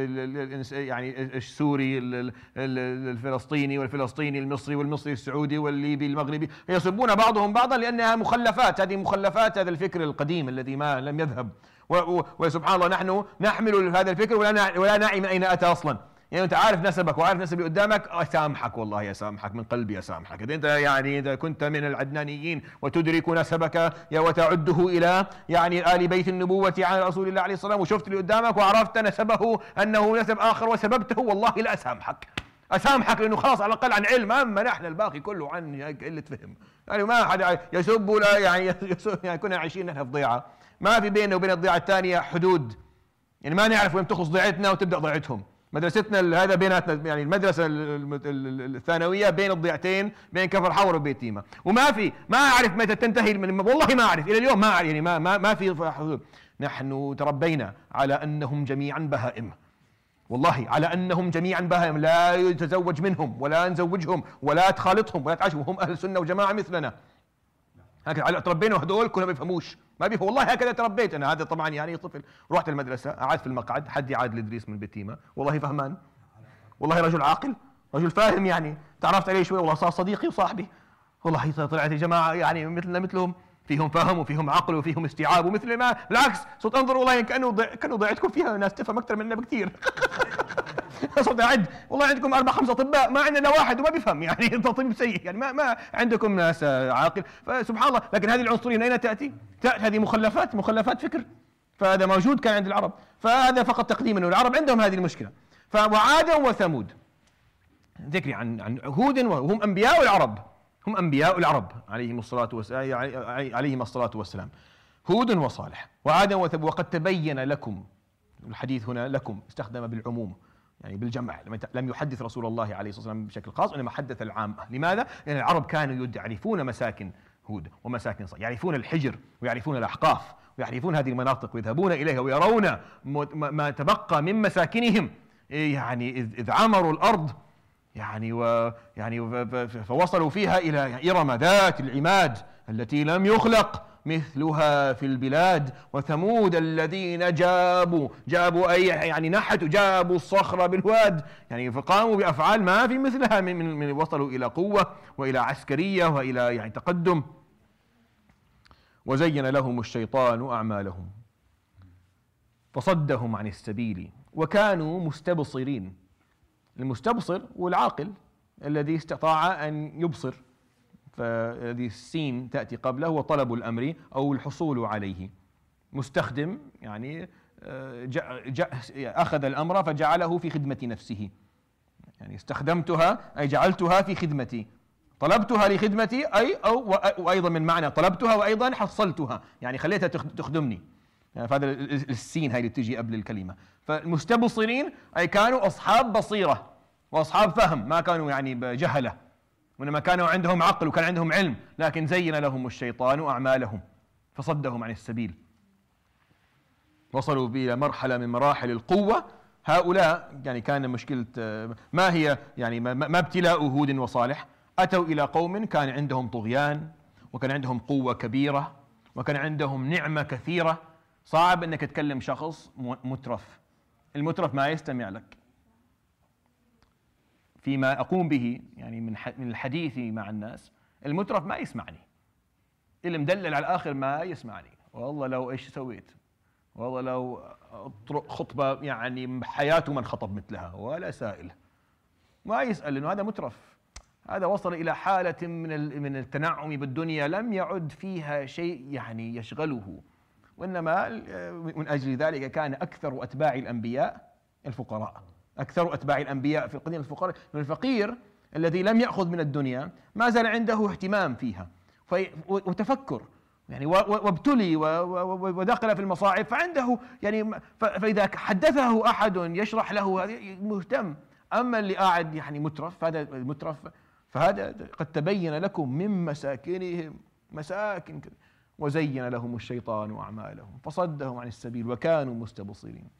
يعني السوري الفلسطيني والفلسطيني المصري والمصري السعودي والليبي المغربي، يسبون بعضهم بعضا لانها مخلفات، هذه مخلفات هذا الفكر القديم الذي ما لم يذهب. وسبحان الله نحن نحمل هذا الفكر ولا ولا نعي من اين اتى اصلا. يعني انت عارف نسبك وعارف نسب اللي قدامك، اسامحك والله اسامحك من قلبي اسامحك، اذا انت يعني اذا كنت من العدنانيين وتدرك نسبك وتعده الى يعني ال بيت النبوه عن رسول الله عليه الصلاه والسلام، وشفت اللي قدامك وعرفت نسبه انه نسب اخر وسببته، والله لا اسامحك اسامحك لانه خلاص على الاقل عن علم، اما نحن الباقي كله عن قله فهم. يعني ما حدا يسب ولا يعني, يعني كنا عايشين نحن في ضيعه، ما في بيننا وبين الضيعه الثانيه حدود، يعني ما نعرف وين تخلص ضيعتنا وتبدا ضيعتهم. مدرستنا هذا بيناتنا يعني المدرسه الثانويه بين الضيعتين، بين كفر حور وبيت تيمه، وما في ما اعرف متى تنتهي من، والله ما اعرف الى اليوم ما اعرف، يعني ما ما ما في حدود. نحن تربينا على انهم جميعا بهائم، والله على انهم جميعا بهائم، لا يتزوج منهم ولا نزوجهم ولا تخالطهم ولا تعاشهم، هم اهل سنه وجماعه مثلنا. هكذا تربينا، وهذول كلهم ما بيفهموش، ما بيفهم، والله هكذا تربيت انا. هذا طبعا يعني طفل رحت المدرسه قعدت في المقعد، حد يعاد الادريس من بيت تيمه، والله فهمان، والله رجل عاقل رجل فاهم، يعني تعرفت عليه شوي والله صار صديقي وصاحبي، والله طلعت الجماعه يعني مثلنا مثلهم، فيهم فهم وفيهم عقل وفيهم استيعاب، ومثل ما بالعكس صرت انظر والله كانه ضيع كانه ضيعتكم فيها ناس تفهم اكثر مننا بكثير. صرت اعد والله عندكم اربع خمسه اطباء، ما عندنا واحد وما بيفهم، يعني طبيب سيء، يعني ما ما عندكم ناس عاقل، فسبحان الله. لكن هذه العنصريه من اين تاتي؟ تاتي هذه مخلفات مخلفات فكر، فهذا موجود كان عند العرب، فهذا فقط تقديم انه العرب عندهم هذه المشكله. فوعادا وثمود ذكري عن عن هود وهم انبياء العرب، هم انبياء العرب عليهم الصلاه والسلام عليهم الصلاه والسلام، هود وصالح وعادا وثمود. وقد تبين لكم، الحديث هنا لكم استخدم بالعموم يعني بالجمع، لم يحدث رسول الله عليه الصلاه والسلام بشكل خاص، انما حدث العامه. لماذا؟ لان العرب كانوا يعرفون مساكن هود ومساكن صالح، يعرفون الحجر ويعرفون الاحقاف ويعرفون هذه المناطق ويذهبون اليها ويرون ما تبقى من مساكنهم، يعني اذ عمروا الارض يعني ويعني فوصلوا فيها الى ارم ذات العماد التي لم يخلق مثلها في البلاد، وثمود الذين جابوا جابوا أي يعني نحتوا جابوا الصخرة بالواد، يعني فقاموا بأفعال ما في مثلها، من, من, من وصلوا إلى قوة وإلى عسكرية وإلى يعني تقدم. وزين لهم الشيطان أعمالهم فصدهم عن السبيل وكانوا مستبصرين. المستبصر والعاقل الذي استطاع أن يبصر، فهذه السين تأتي قبله، وطلب الأمر أو الحصول عليه. مستخدم يعني جاء جاء أخذ الأمر فجعله في خدمة نفسه، يعني استخدمتها أي جعلتها في خدمتي، طلبتها لخدمتي أي أو وأيضا من معنى طلبتها وأيضا حصلتها، يعني خليتها تخدمني، يعني فهذا السين هاي اللي تجي قبل الكلمة. فالمستبصرين أي كانوا أصحاب بصيرة وأصحاب فهم، ما كانوا يعني بجهلة، وإنما كانوا عندهم عقل وكان عندهم علم، لكن زين لهم الشيطان أعمالهم فصدهم عن السبيل. وصلوا إلى مرحلة من مراحل القوة. هؤلاء يعني كان مشكلة ما هي يعني ما ابتلاء هود وصالح؟ أتوا إلى قوم كان عندهم طغيان وكان عندهم قوة كبيرة وكان عندهم نعمة كثيرة. صعب أنك تكلم شخص مترف، المترف ما يستمع لك فيما أقوم به، يعني من من الحديث مع الناس. المترف ما يسمعني، اللي مدلل على الآخر ما يسمعني، والله لو إيش سويت، والله لو خطبة يعني حياته من خطب مثلها ولا سائل، ما يسأل، لأنه هذا مترف. هذا وصل إلى حالة من من التنعم بالدنيا لم يعد فيها شيء يعني يشغله، وإنما من أجل ذلك كان أكثر أتباع الأنبياء الفقراء، أكثر أتباع الأنبياء في القديم الفقراء. الفقير الذي لم يأخذ من الدنيا ما زال عنده اهتمام فيها وتفكر يعني، وابتلي ودخل في المصاعب، فعنده يعني فإذا حدثه أحد يشرح له هذه مهتم. أما اللي قاعد يعني مترف، هذا المترف فهذا قد تبين لكم من مساكنهم مساكن وزين لهم الشيطان أعمالهم فصدهم عن السبيل وكانوا مستبصرين.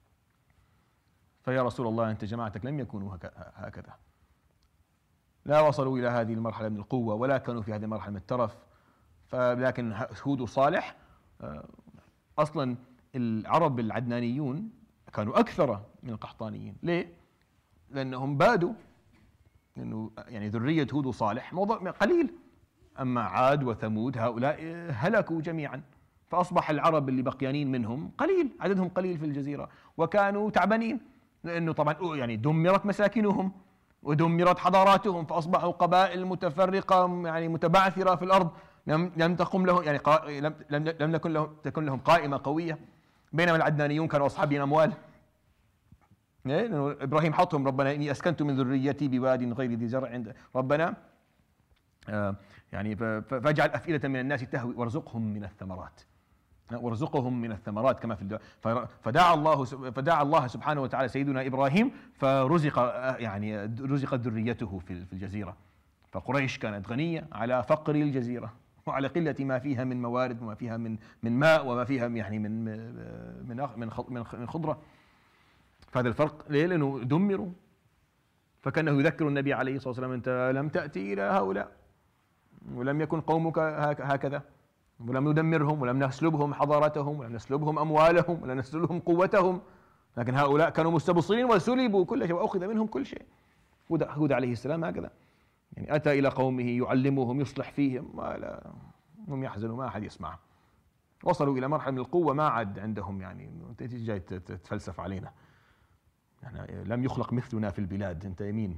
فيا رسول الله أنت جماعتك لم يكونوا هكذا، لا وصلوا إلى هذه المرحلة من القوة ولا كانوا في هذه المرحلة من الترف. فلكن هود وصالح أصلا العرب العدنانيون كانوا أكثر من القحطانيين. ليه؟ لأنهم بادوا، لأنه يعني ذرية هود وصالح موضوع قليل، أما عاد وثمود هؤلاء هلكوا جميعا، فأصبح العرب اللي بقيانين منهم قليل، عددهم قليل في الجزيرة، وكانوا تعبانين لأنه طبعا يعني دمرت مساكنهم ودمرت حضاراتهم، فأصبحوا قبائل متفرقة يعني متبعثرة في الأرض، لم لم تقم لهم يعني قا... لم لم لم تكن لهم تكن لهم قائمة قوية. بينما العدنانيون كانوا أصحابين أموال. إيه؟ إبراهيم حطهم ربنا إني أسكنت من ذريتي بواد غير ذي زرع عند ربنا آه يعني فاجعل أفئدة من الناس تهوي وارزقهم من الثمرات، وارزقهم من الثمرات كما في الدعاء. فدعا الله فدعا الله سبحانه وتعالى سيدنا إبراهيم فرزق يعني رزقت ذريته في في الجزيرة. فقريش كانت غنية على فقر الجزيرة وعلى قلة ما فيها من موارد وما فيها من من ماء وما فيها يعني من من من من خضرة. فهذا الفرق ليه؟ لأنه دمروا. فكانه يذكر النبي عليه الصلاة والسلام أنت لم تأتي إلى هؤلاء ولم يكن قومك هكذا، ولم ندمرهم ولم نسلبهم حضارتهم ولم نسلبهم أموالهم ولم نسلبهم قوتهم، لكن هؤلاء كانوا مستبصرين وسلبوا كل شيء وأخذ منهم كل شيء. هود عليه السلام هكذا يعني أتى إلى قومه يعلمهم يصلح فيهم ولا هم يحزنوا، ما أحد يسمع. وصلوا إلى مرحلة من القوة ما عاد عندهم يعني أنت جاي تتفلسف علينا، يعني لم يخلق مثلنا في البلاد، أنت يمين.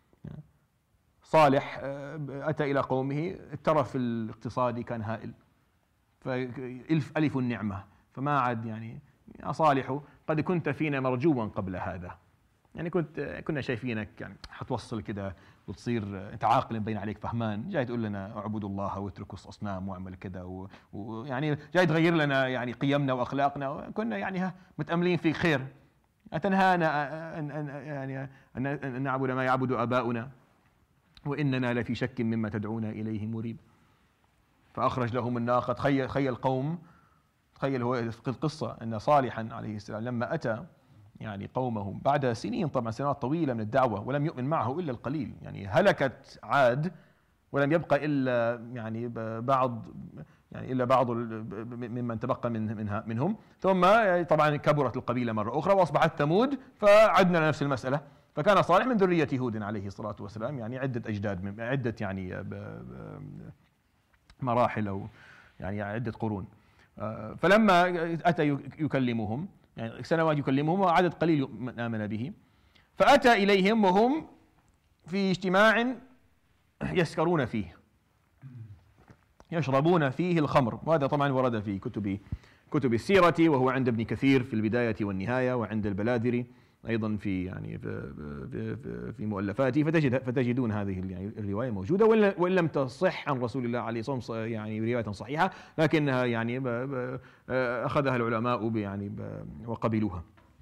صالح أتى إلى قومه الترف الاقتصادي كان هائل، فألف ألف النعمة، فما عاد يعني يا صالح قد كنت فينا مرجوا قبل هذا، يعني كنت كنا شايفينك يعني حتوصل كده وتصير انت عاقل بين عليك فهمان، جاي تقول لنا اعبدوا الله واتركوا الاصنام واعمل كده ويعني جاي تغير لنا يعني قيمنا واخلاقنا، كنا يعني متاملين فيك خير. اتنهانا ان ان يعني ان نعبد ما يعبد اباؤنا واننا لفي شك مما تدعونا اليه مريب. فاخرج لهم الناقه. تخيل تخيل القوم، تخيل هو القصه ان صالحا عليه السلام لما اتى يعني قومهم بعد سنين، طبعا سنوات طويلة من الدعوة، ولم يؤمن معه إلا القليل، يعني هلكت عاد ولم يبقى إلا يعني بعض يعني إلا بعض ممن تبقى من منها منهم. ثم طبعا كبرت القبيلة مرة أخرى وأصبحت ثمود، فعدنا نفس المسألة. فكان صالح من ذرية هود عليه الصلاة والسلام، يعني عدة أجداد من عدة يعني مراحل أو يعني عدة قرون. فلما أتى يكلمهم يعني سنوات يكلمهم وعدد قليل من آمن به، فأتى إليهم وهم في اجتماع يسكرون فيه يشربون فيه الخمر. وهذا طبعا ورد في كتب كتب السيرة، وهو عند ابن كثير في البداية والنهاية، وعند البلاذري أيضا في يعني في, في, في مؤلفاته، فتجد فتجدون هذه يعني الرواية موجودة، وإن لم تصح عن رسول الله عليه الصلاة والسلام يعني رواية صحيحة، لكنها يعني أخذها العلماء يعني وقبلوها.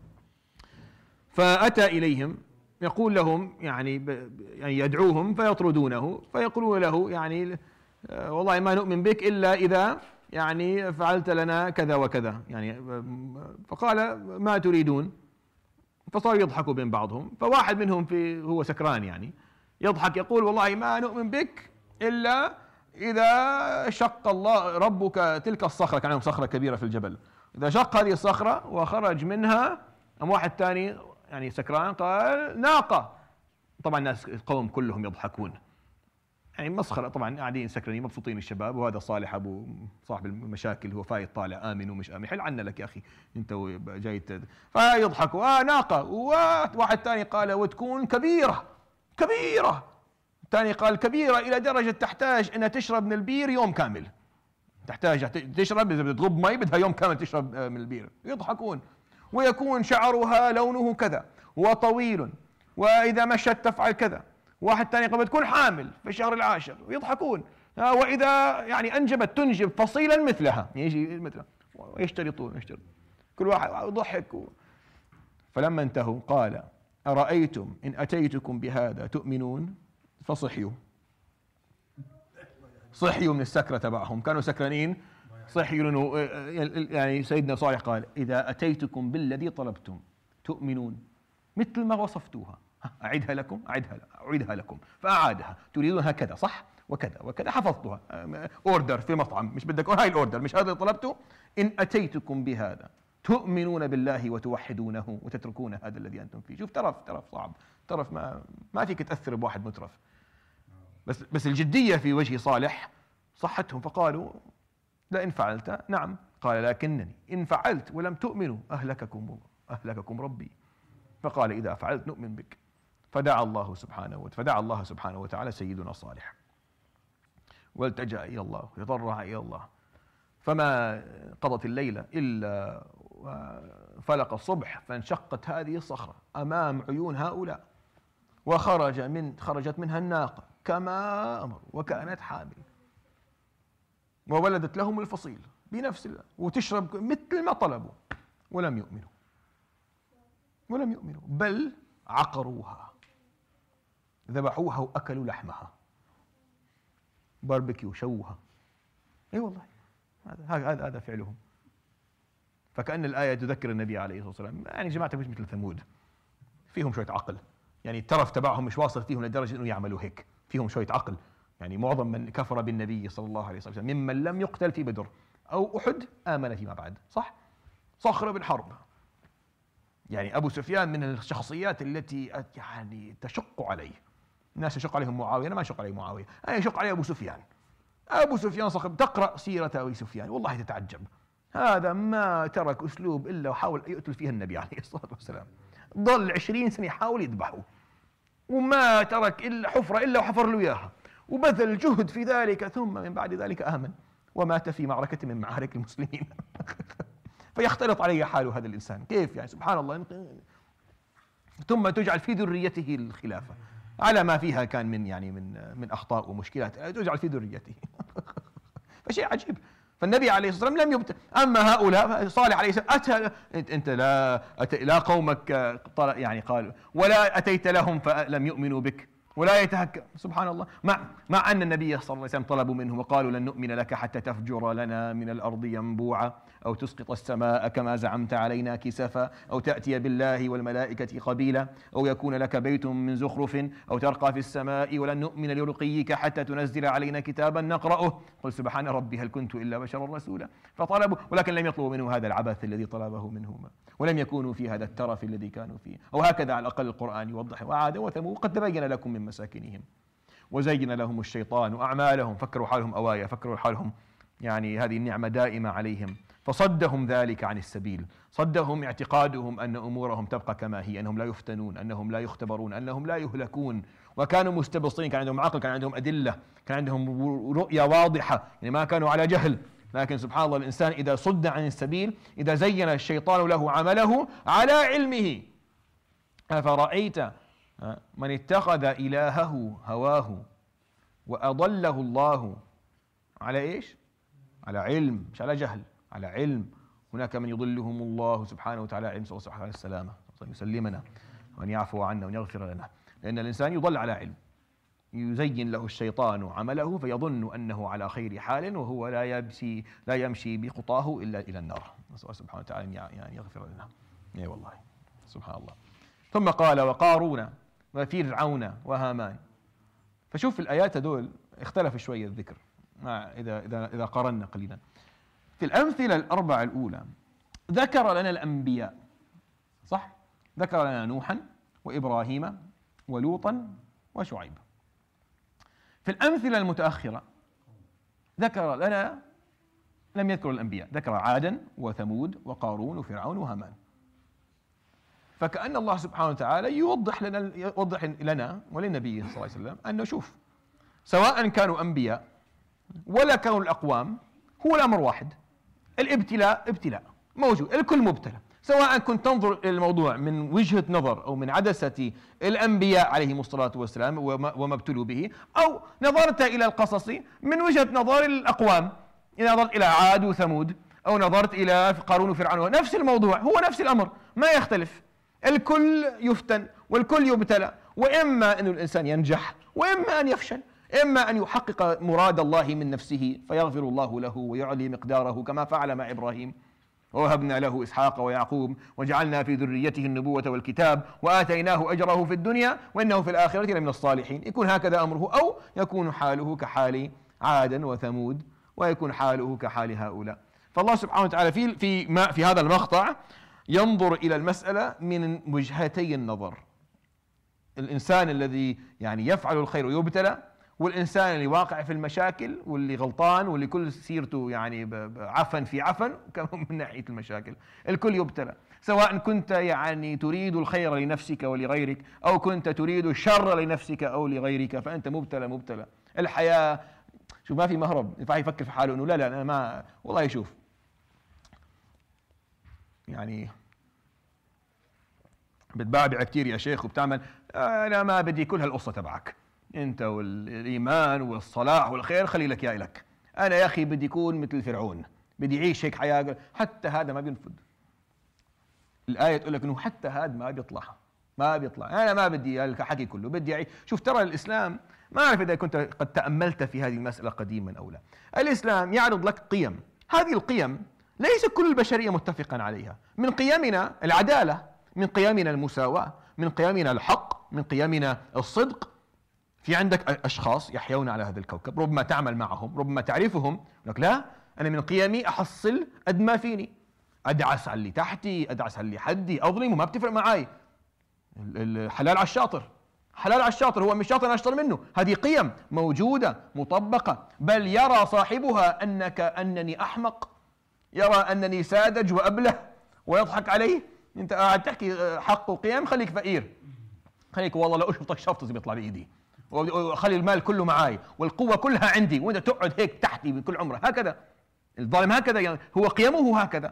فأتى إليهم يقول لهم يعني يعني يدعوهم فيطردونه، فيقولون له يعني والله ما نؤمن بك إلا إذا يعني فعلت لنا كذا وكذا يعني. فقال ما تريدون؟ فصاروا يضحكوا بين بعضهم. فواحد منهم في هو سكران يعني يضحك يقول والله ما نؤمن بك إلا إذا شق الله ربك تلك الصخرة، كان عندهم صخرة كبيرة في الجبل، إذا شق هذه الصخرة وخرج منها. أم واحد ثاني يعني سكران قال ناقة. طبعا الناس القوم كلهم يضحكون يعني مسخرة، طبعا قاعدين سكرانين مبسوطين الشباب، وهذا صالح أبو صاحب المشاكل هو فايت طالع آمن ومش آمن، حل عنا لك يا أخي أنت جاي. فيضحكوا آه ناقة. وواحد ثاني قال وتكون كبيرة كبيرة. الثاني قال كبيرة إلى درجة تحتاج أنها تشرب من البير يوم كامل. تحتاج تشرب، إذا بتغب مي بدها يوم كامل تشرب من البير. يضحكون. ويكون شعرها لونه كذا وطويل، وإذا مشت تفعل كذا. واحد ثاني قبل تكون حامل في الشهر العاشر، ويضحكون. وإذا يعني أنجبت تنجب فصيلا مثلها، يجي مثلها، ويشترطون يشترط كل واحد ضحك. و... فلما انتهوا قال: أرأيتم إن أتيتكم بهذا تؤمنون؟ فصحيوا، صحيوا من السكرة تبعهم، كانوا سكرانين، صحيوا. يعني سيدنا صالح قال: إذا أتيتكم بالذي طلبتم تؤمنون، مثل ما وصفتوها، أعدها لكم أعدها أعيدها لكم، فأعادها. تريدون هكذا صح وكذا وكذا، حفظتها. أوردر في مطعم، مش بدك هاي الأوردر، مش هذا اللي طلبته. إن أتيتكم بهذا تؤمنون بالله وتوحدونه وتتركون هذا الذي أنتم فيه. شوف ترف ترف صعب، ترف ما ما فيك تأثر بواحد مترف. بس بس الجدية في وجه صالح صحتهم، فقالوا: لئن فعلت نعم. قال: لكنني إن فعلت ولم تؤمنوا أهلككم أهلككم ربي. فقال: إذا فعلت نؤمن بك. فدعا الله سبحانه وتعالى فدعا الله سبحانه وتعالى سيدنا صالح، والتجأ إلى الله وتضرع إلى الله. فما قضت الليلة إلا فلق الصبح، فانشقت هذه الصخرة أمام عيون هؤلاء، وخرج من خرجت منها الناقة كما أمر، وكانت حامل، وولدت لهم الفصيل بنفس الله، وتشرب مثل ما طلبوا، ولم يؤمنوا ولم يؤمنوا بل عقروها، ذبحوها وأكلوا لحمها، باربيكيو، شوها. اي والله، هذا هذا هذا فعلهم. فكأن الآية تذكر النبي عليه الصلاة والسلام، يعني جماعة مش مثل ثمود، فيهم شوية عقل، يعني الترف تبعهم مش واصل فيهم لدرجة إنه يعملوا هيك، فيهم شوية عقل. يعني معظم من كفر بالنبي صلى الله عليه وسلم ممن لم يقتل في بدر أو أحد آمن فيما بعد، صح؟ صخر بن حرب، يعني أبو سفيان من الشخصيات التي يعني تشق عليه. الناس يشق عليهم معاوية، أنا ما يشق علي معاوية، أنا يشق علي أبو سفيان. أبو سفيان صخر، تقرأ سيرة أبي سفيان والله تتعجب، هذا ما ترك أسلوب إلا وحاول يقتل فيها النبي عليه الصلاة والسلام. ضل عشرين سنة يحاول يذبحه، وما ترك إلا حفرة إلا وحفر له إياها، وبذل جهد في ذلك، ثم من بعد ذلك آمن ومات في معركة من معارك المسلمين. فيختلط عليه حال هذا الإنسان، كيف يعني؟ سبحان الله. ثم تجعل في ذريته الخلافة على ما فيها كان من يعني من من أخطاء ومشكلات، تجعل في ذريته. فشيء عجيب. فالنبي عليه الصلاة والسلام لم يبت... أما هؤلاء صالح عليه السلام أتى أنت لا أت... لا قومك يعني قالوا ولا أتيت لهم فلم يؤمنوا بك ولا يتهكم. سبحان الله. مع مع أن النبي صلى الله عليه وسلم طلبوا منه وقالوا لن نؤمن لك حتى تفجر لنا من الأرض ينبوعا أو تسقط السماء كما زعمت علينا كسفا أو تأتي بالله والملائكة قبيلا أو يكون لك بيت من زخرف أو ترقى في السماء ولن نؤمن لرقيك حتى تنزل علينا كتابا نقرأه. قل سبحان ربي هل كنت إلا بشرا رسولا. فطلبوا، ولكن لم يطلبوا منه هذا العبث الذي طلبه منهما، ولم يكونوا في هذا الترف الذي كانوا فيه. أو هكذا على الأقل القرآن يوضح: وعاد وثمود قد تبين لكم من مساكنهم وزين لهم الشيطان أعمالهم. فكروا حالهم أوايا، فكروا حالهم يعني هذه النعمة دائمة عليهم، فصدهم ذلك عن السبيل. صدهم اعتقادهم أن أمورهم تبقى كما هي، أنهم لا يفتنون، أنهم لا يختبرون، أنهم لا يهلكون. وكانوا مستبصرين، كان عندهم عقل، كان عندهم أدلة، كان عندهم رؤية واضحة، يعني ما كانوا على جهل. لكن سبحان الله، الإنسان إذا صد عن السبيل، إذا زين الشيطان له عمله على علمه. أفرأيت من اتخذ إلهه هواه وأضله الله على إيش؟ على علم، مش على جهل، على علم. هناك من يضلهم الله سبحانه وتعالى علم. صلى الله عليه السلامة يسلمنا وأن يعفو عنا وأن يغفر لنا. لأن الإنسان يضل على علم، يزين له الشيطان عمله فيظن أنه على خير حال وهو لا يمشي لا يمشي بخطاه إلا إلى النار. نسأل الله سبحانه وتعالى يعني يغفر لنا. اي والله سبحان الله. ثم قال: وقارون وفرعون وهامان. فشوف الآيات هذول اختلف شوية الذكر إذا إذا إذا قارنا قليلا. في الأمثلة الأربعة الأولى ذكر لنا الأنبياء، صح؟ ذكر لنا نوحا وإبراهيم ولوطا وشعيب. في الأمثلة المتأخرة ذكر لنا، لم يذكر الأنبياء، ذكر عادا وثمود وقارون وفرعون وهامان. فكأن الله سبحانه وتعالى يوضح لنا يوضح لنا وللنبي صلى الله عليه وسلم أن نشوف، سواء كانوا أنبياء ولا كانوا الأقوام، هو الأمر واحد، الابتلاء ابتلاء موجود، الكل مبتلى، سواء كنت تنظر إلى الموضوع من وجهة نظر أو من عدسة الأنبياء عليهم الصلاة والسلام وما ابتلوا به، أو نظرت إلى القصص من وجهة نظر الأقوام، إذا نظرت إلى عاد وثمود أو نظرت إلى قارون وفرعون، نفس الموضوع، هو نفس الأمر ما يختلف، الكل يفتن والكل يبتلى، وإما أن الإنسان ينجح وإما أن يفشل، إما أن يحقق مراد الله من نفسه فيغفر الله له ويعلي مقداره كما فعل مع إبراهيم، ووهبنا له إسحاق ويعقوب وجعلنا في ذريته النبوة والكتاب وآتيناه أجره في الدنيا وإنه في الآخرة لمن الصالحين. يكون هكذا أمره، أو يكون حاله كحال عاد وثمود ويكون حاله كحال هؤلاء. فالله سبحانه وتعالى في في ما في هذا المقطع ينظر إلى المسألة من وجهتي النظر، الإنسان الذي يعني يفعل الخير ويبتلى، والإنسان اللي واقع في المشاكل واللي غلطان واللي كل سيرته يعني عفن في عفن كمان من ناحية المشاكل، الكل يبتلى، سواء كنت يعني تريد الخير لنفسك ولغيرك أو كنت تريد الشر لنفسك أو لغيرك، فأنت مبتلى مبتلى. الحياة شوف ما في مهرب، ينفع يفكر في حاله إنه لا لا أنا ما والله يشوف يعني بتبعبع كتير يا شيخ وبتعمل، أنا ما بدي كل هالقصة تبعك أنت والإيمان والصلاح والخير خلي لك يا إلك، أنا يا أخي بدي يكون مثل فرعون، بدي يعيش هيك حياة، حتى هذا ما بينفذ. الآية تقول لك إنه حتى هذا ما بيطلع ما بيطلع، أنا ما بدي الحكي كله، بدي أعيش. شوف ترى الإسلام، ما أعرف إذا كنت قد تأملت في هذه المسألة قديما أو لا، الإسلام يعرض لك قيم، هذه القيم ليس كل البشرية متفقا عليها، من قيمنا العدالة، من قيمنا المساواة، من قيمنا الحق، من قيمنا الصدق. في عندك أشخاص يحيون على هذا الكوكب، ربما تعمل معهم، ربما تعرفهم، لك لا أنا من قيمي أحصل قد ما فيني، أدعس على اللي تحتي، أدعس على اللي حدي، أظلمه ما بتفرق معاي، الحلال على الشاطر، حلال على الشاطر، هو مش شاطر أنا أشطر منه، هذه قيم موجودة مطبقة، بل يرى صاحبها أنك أنني أحمق، يرى أنني ساذج وأبله ويضحك عليه. أنت قاعد تحكي حق وقيم، خليك فقير، خليك والله لا أشفطك شفطة زي بيطلع بإيدي، وخلي المال كله معاي والقوة كلها عندي، وأنت تقعد هيك تحتي بكل عمره. هكذا الظالم، هكذا يعني هو قيمه هكذا.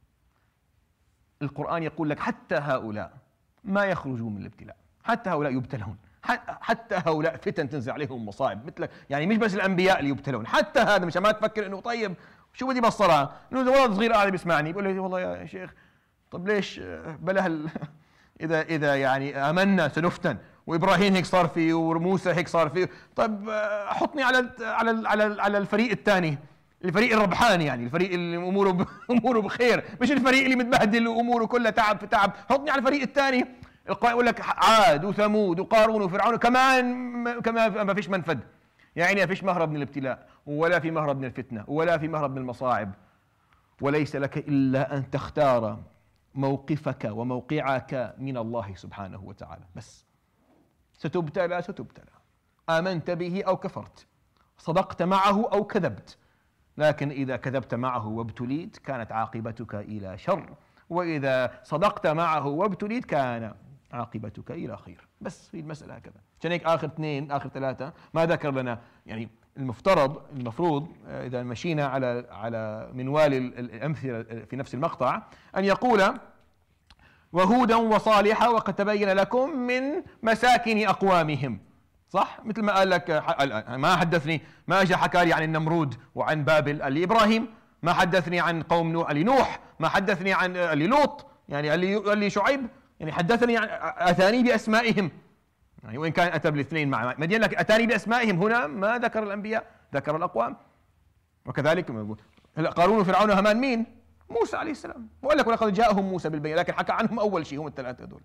القرآن يقول لك حتى هؤلاء ما يخرجون من الابتلاء، حتى هؤلاء يبتلون، حتى هؤلاء فتن تنزل عليهم مصائب مثلك، يعني مش بس الأنبياء اللي يبتلون، حتى هذا. مش ما تفكر إنه طيب شو بدي بصرها، إنه ولد صغير قاعد بيسمعني بيقول لي والله يا شيخ طب ليش بلا هال إذا إذا يعني آمنا سنفتن، وإبراهيم هيك صار فيه وموسى هيك صار فيه، طب حطني على على على على الفريق الثاني، الفريق الربحان، يعني الفريق اللي اموره اموره بخير، مش الفريق اللي متبهدل واموره كلها تعب في تعب. حطني على الفريق الثاني. القرآن يقول لك عاد وثمود وقارون وفرعون كمان كمان ما فيش منفذ، يعني ما فيش مهرب من الابتلاء، ولا في مهرب من الفتنة، ولا في مهرب من المصاعب، وليس لك إلا أن تختار موقفك وموقعك من الله سبحانه وتعالى بس. ستبتلى ستبتلى، آمنت به أو كفرت، صدقت معه أو كذبت، لكن إذا كذبت معه وابتليت كانت عاقبتك إلى شر، وإذا صدقت معه وابتليت كان عاقبتك إلى خير. بس في المسألة هكذا. عشان هيك آخر اثنين آخر ثلاثة ما ذكر لنا، يعني المفترض المفروض إذا مشينا على على منوال الأمثلة في نفس المقطع أن يقول وهودا وصالحا وقد تبين لكم من مساكن أقوامهم، صح؟ مثل ما قال لك ما حدثني، ما اجى حكى لي عن النمرود وعن بابل، قال لي ابراهيم، ما حدثني عن قوم نوح، قال لي نوح، ما حدثني عن قال لي لوط، يعني قال لي قال لي شعيب، يعني حدثني عن اتاني باسمائهم، يعني وان كان اتى بالاثنين مع مدين لك اتاني باسمائهم، هنا ما ذكر الانبياء، ذكر الاقوام. وكذلك هلا قارون وفرعون وهامان مين؟ موسى عليه السلام، وقال لك ولقد جاءهم موسى بالبينات، لكن حكى عنهم اول شيء هم الثلاثه دول،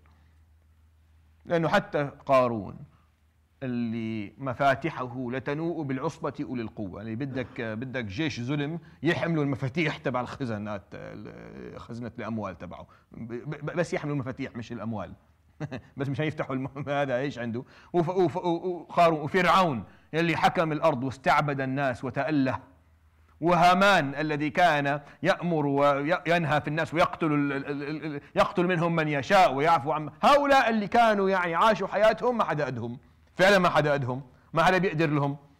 لانه حتى قارون اللي مفاتيحه لتنوء بالعصبة أولي القوة، يعني بدك بدك جيش ظلم يحملوا المفاتيح تبع الخزانات، خزنة الأموال تبعه، بس يحملوا المفاتيح مش الأموال بس مش هيفتحوا الم... هذا ايش عنده. وف... وف... وقارون وفرعون اللي حكم الأرض واستعبد الناس وتأله، وهامان الذي كان يأمر وينهى في الناس ويقتل ال... يقتل منهم من يشاء ويعفو عن هؤلاء اللي كانوا يعني عاشوا حياتهم ما حدا أدهم، فعلا ما حدا أدهم، ما حدا بيقدر لهم.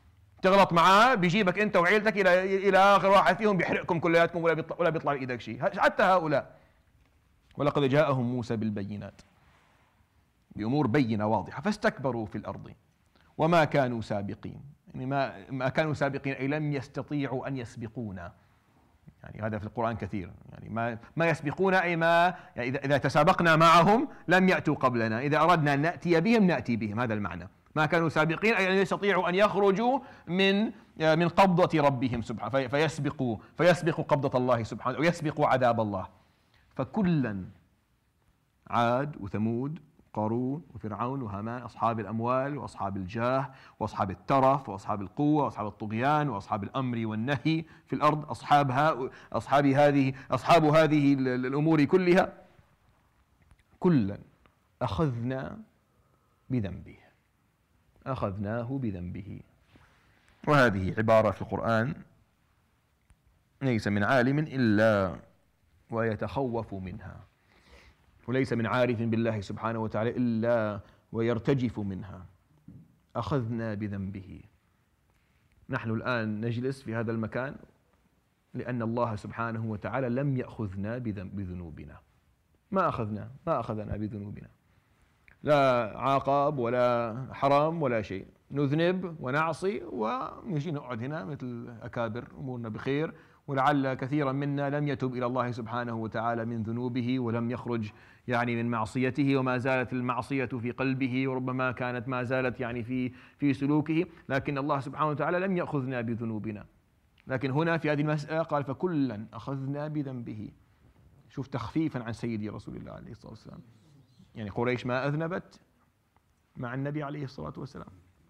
تغلط معاه بيجيبك أنت وعيلتك إلى إلى آخر واحد فيهم بيحرقكم كلياتكم ولا بيطلع ولا بيطلع بإيدك شيء. حتى هؤلاء ولقد جاءهم موسى بالبينات بأمور بينة واضحة فاستكبروا في الأرض وما كانوا سابقين، يعني ما ما كانوا سابقين أي لم يستطيعوا أن يسبقونا، يعني هذا في القرآن كثير، يعني ما ما يسبقون أي ما يعني إذا إذا تسابقنا معهم لم يأتوا قبلنا، إذا أردنا أن نأتي بهم نأتي بهم، هذا المعنى. ما كانوا سابقين أي لم يستطيعوا أن يخرجوا من من قبضة ربهم سبحانه فيسبقوا فيسبقوا قبضة الله سبحانه ويسبقوا عذاب الله. فكلا عاد وثمود قارون وفرعون وهامان أصحاب الأموال وأصحاب الجاه وأصحاب الترف وأصحاب القوة وأصحاب الطغيان وأصحاب الأمر والنهي في الأرض، أصحابها أصحاب هذه أصحاب هذه الأمور كلها كلا أخذنا بذنبه، أخذناه بذنبه. وهذه عبارة في القرآن ليس من عالم إلا ويتخوف منها، وليس من عارف بالله سبحانه وتعالى إلا ويرتجف منها. أخذنا بذنبه. نحن الآن نجلس في هذا المكان لأن الله سبحانه وتعالى لم يأخذنا بذنوبنا، ما أخذنا ما أخذنا بذنوبنا، لا عقاب ولا حرام ولا شيء، نذنب ونعصي ونجي نقعد هنا مثل أكابر أمورنا بخير، ولعل كثيرا منا لم يتب إلى الله سبحانه وتعالى من ذنوبه ولم يخرج يعني من معصيته، وما زالت المعصية في قلبه وربما كانت ما زالت يعني في في سلوكه، لكن الله سبحانه وتعالى لم يأخذنا بذنوبنا. لكن هنا في هذه المسألة قال فكلا أخذنا بذنبه. شوف تخفيفا عن سيدي رسول الله عليه الصلاة والسلام، يعني قريش ما أذنبت مع النبي عليه الصلاة والسلام؟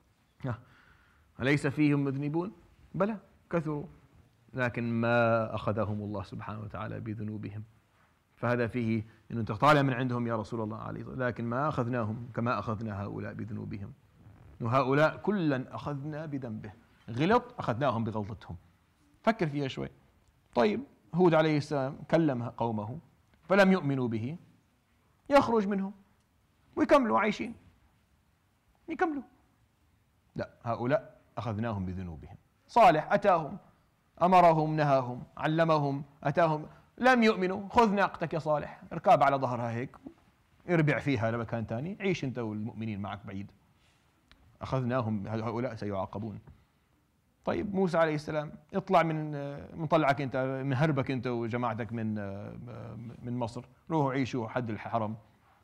أليس فيهم مذنبون؟ بلى كثروا، لكن ما أخذهم الله سبحانه وتعالى بذنوبهم. فهذا فيه أنه أنت طالع من عندهم يا رسول الله عليه الصلاة والسلام، لكن ما أخذناهم كما أخذنا هؤلاء بذنوبهم. وهؤلاء كلا أخذنا بذنبه، غلط أخذناهم بغلطتهم. فكر فيها شوي. طيب هود عليه السلام كلم قومه فلم يؤمنوا به، يخرج منهم ويكملوا عايشين يكملوا. لا، هؤلاء أخذناهم بذنوبهم. صالح أتاهم أمرهم نهاهم علمهم أتاهم، لم يؤمنوا، خذ ناقتك يا صالح اركاب على ظهرها هيك اربع فيها لمكان ثاني، عيش أنت والمؤمنين معك بعيد. أخذناهم، هؤلاء سيعاقبون. طيب موسى عليه السلام اطلع من من طلعك أنت من هربك أنت وجماعتك من من مصر، روحوا عيشوا حد الحرم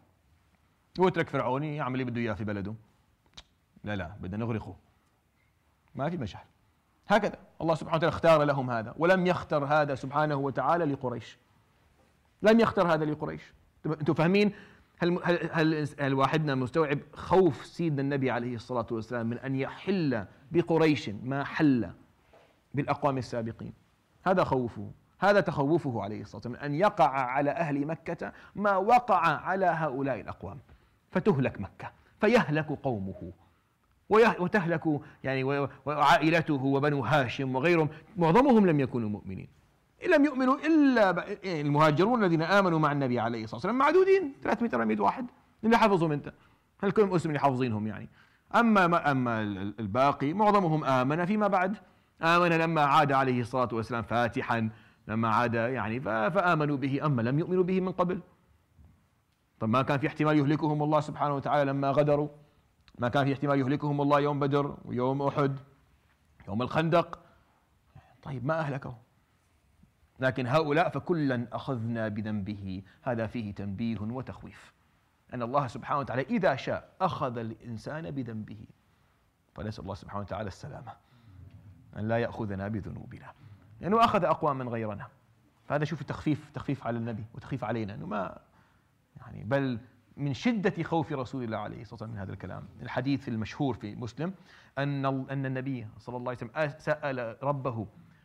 واترك فرعون يعمل اللي بده إياه في بلده. لا لا بدنا نغرقه، ما في مجال. هكذا الله سبحانه وتعالى اختار لهم هذا، ولم يختر هذا سبحانه وتعالى لقريش، لم يختر هذا لقريش. انتم فاهمين؟ هل هل هل, هل واحدنا مستوعب خوف سيدنا النبي عليه الصلاة والسلام من أن يحل بقريش ما حل بالأقوام السابقين؟ هذا خوفه، هذا تخوفه عليه الصلاة والسلام، أن يقع على أهل مكة ما وقع على هؤلاء الأقوام، فتهلك مكة فيهلك قومه وتهلك يعني وعائلته وبنو هاشم وغيرهم، معظمهم لم يكونوا مؤمنين، لم يؤمنوا إلا المهاجرون الذين آمنوا مع النبي عليه الصلاة والسلام معدودين، ثلاثمائة أربعمائة واحد اللي حفظهم أنت، هل كلهم أسلم اللي حافظينهم يعني؟ أما أما الباقي معظمهم آمن فيما بعد، آمن لما عاد عليه الصلاة والسلام فاتحا، لما عاد يعني فآمنوا به، أما لم يؤمنوا به من قبل. طب ما كان في احتمال يهلكهم الله سبحانه وتعالى لما غدروا؟ ما كان في احتمال يهلكهم الله يوم بدر ويوم أحد يوم الخندق؟ طيب ما أهلكهم. لكن هؤلاء فكلا أخذنا بذنبه، هذا فيه تنبيه وتخويف أن الله سبحانه وتعالى إذا شاء أخذ الإنسان بذنبه، فنسأل الله سبحانه وتعالى السلامة أن لا يأخذنا بذنوبنا، لأنه يعني أخذ أقوام من غيرنا. فهذا شوف تخفيف تخفيف على النبي وتخفيف علينا، أنه ما يعني بل من شدة خوف رسول الله عليه الصلاة والسلام من هذا الكلام. الحديث المشهور في مسلم أن أن النبي صلى الله عليه وسلم سأل ربه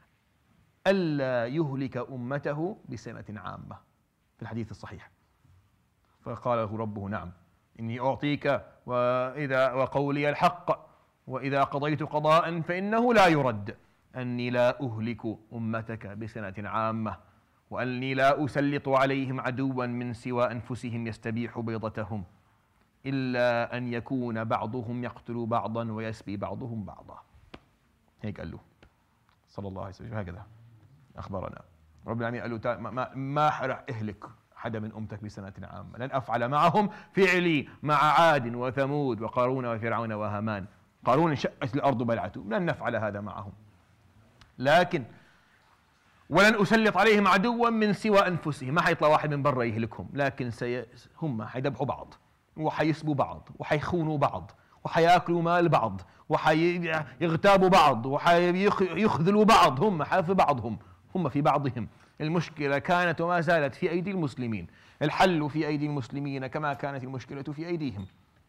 ألا يهلك أمته بسنة عامة في الحديث الصحيح، فقال له ربه نعم إني أعطيك وإذا وقولي الحق وإذا قضيت قضاء فإنه لا يرد، أني لا أهلك أمتك بسنة عامة، وأني لا أسلط عليهم عدوا من سوى أنفسهم يستبيح بيضتهم، إلا أن يكون بعضهم يقتل بعضا ويسبي بعضهم بعضا. هيك قال له صلى الله عليه وسلم، هكذا أخبرنا رب العالمين. قال له ما, ما رح أهلك حدا من أمتك بسنة عامة، لن أفعل معهم فعلي مع عاد وثمود وقارون وفرعون وهامان. قارون انشقت الأرض بلعته، لن نفعل هذا معهم، لكن ولن أسلط عليهم عدوا من سوى أنفسهم، ما حيطلع واحد من برا يهلكهم، لكن سي... هم حيدبحوا بعض وحيسبوا بعض وحيخونوا بعض وحياكلوا مال بعض وحيغتابوا بعض وحيخذلوا بعض، هم حيف بعضهم، هم في بعضهم. المشكلة كانت وما زالت في أيدي المسلمين، الحل في أيدي المسلمين كما كانت المشكلة في أيديهم.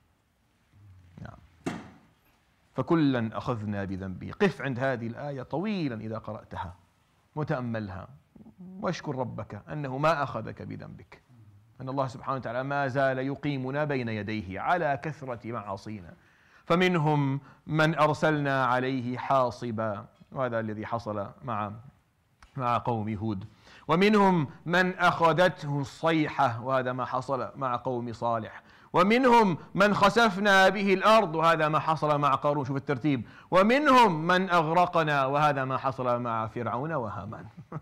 نعم. فكلا أخذنا بذنبه. قف عند هذه الآية طويلا إذا قرأتها وتأملها، واشكر ربك أنه ما أخذك بذنبك، أن الله سبحانه وتعالى ما زال يقيمنا بين يديه على كثرة معاصينا. فمنهم من أرسلنا عليه حاصبا، وهذا الذي حصل مع مع قوم هود. ومنهم من أخذته الصيحة، وهذا ما حصل مع قوم صالح. ومنهم من خسفنا به الأرض، وهذا ما حصل مع قارون، شوف الترتيب. ومنهم من أغرقنا، وهذا ما حصل مع فرعون وهامان.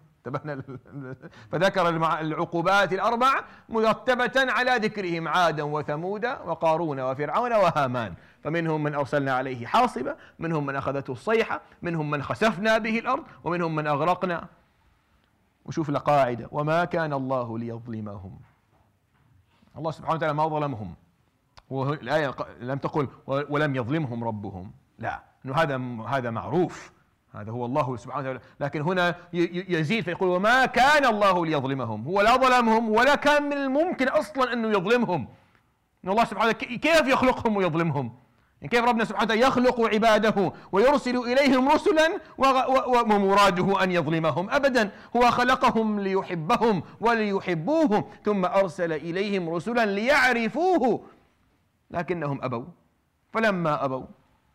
فذكر العقوبات الأربع مرتبة على ذكرهم عادا وثمود وقارون وفرعون وهامان. فمنهم من أرسلنا عليه حاصبا، منهم من أخذته الصيحة، منهم من خسفنا به الأرض، ومنهم من أغرقنا. وشوف القاعدة، وما كان الله ليظلمهم. الله سبحانه وتعالى ما ظلمهم، والآية لم تقل ولم يظلمهم ربهم، لا، إنه هذا هذا معروف، هذا هو الله سبحانه وتعالى. لكن هنا يزيد فيقول وما كان الله ليظلمهم، هو لا ظلمهم ولا كان من الممكن أصلا أنه يظلمهم. إن الله سبحانه وتعالى كيف يخلقهم ويظلمهم؟ كيف ربنا سبحانه وتعالى يخلق عباده ويرسل إليهم رسلا ومراده أن يظلمهم؟ أبدا، هو خلقهم ليحبهم وليحبوه، ثم أرسل إليهم رسلا ليعرفوه، لكنهم أبوا. فلما أبوا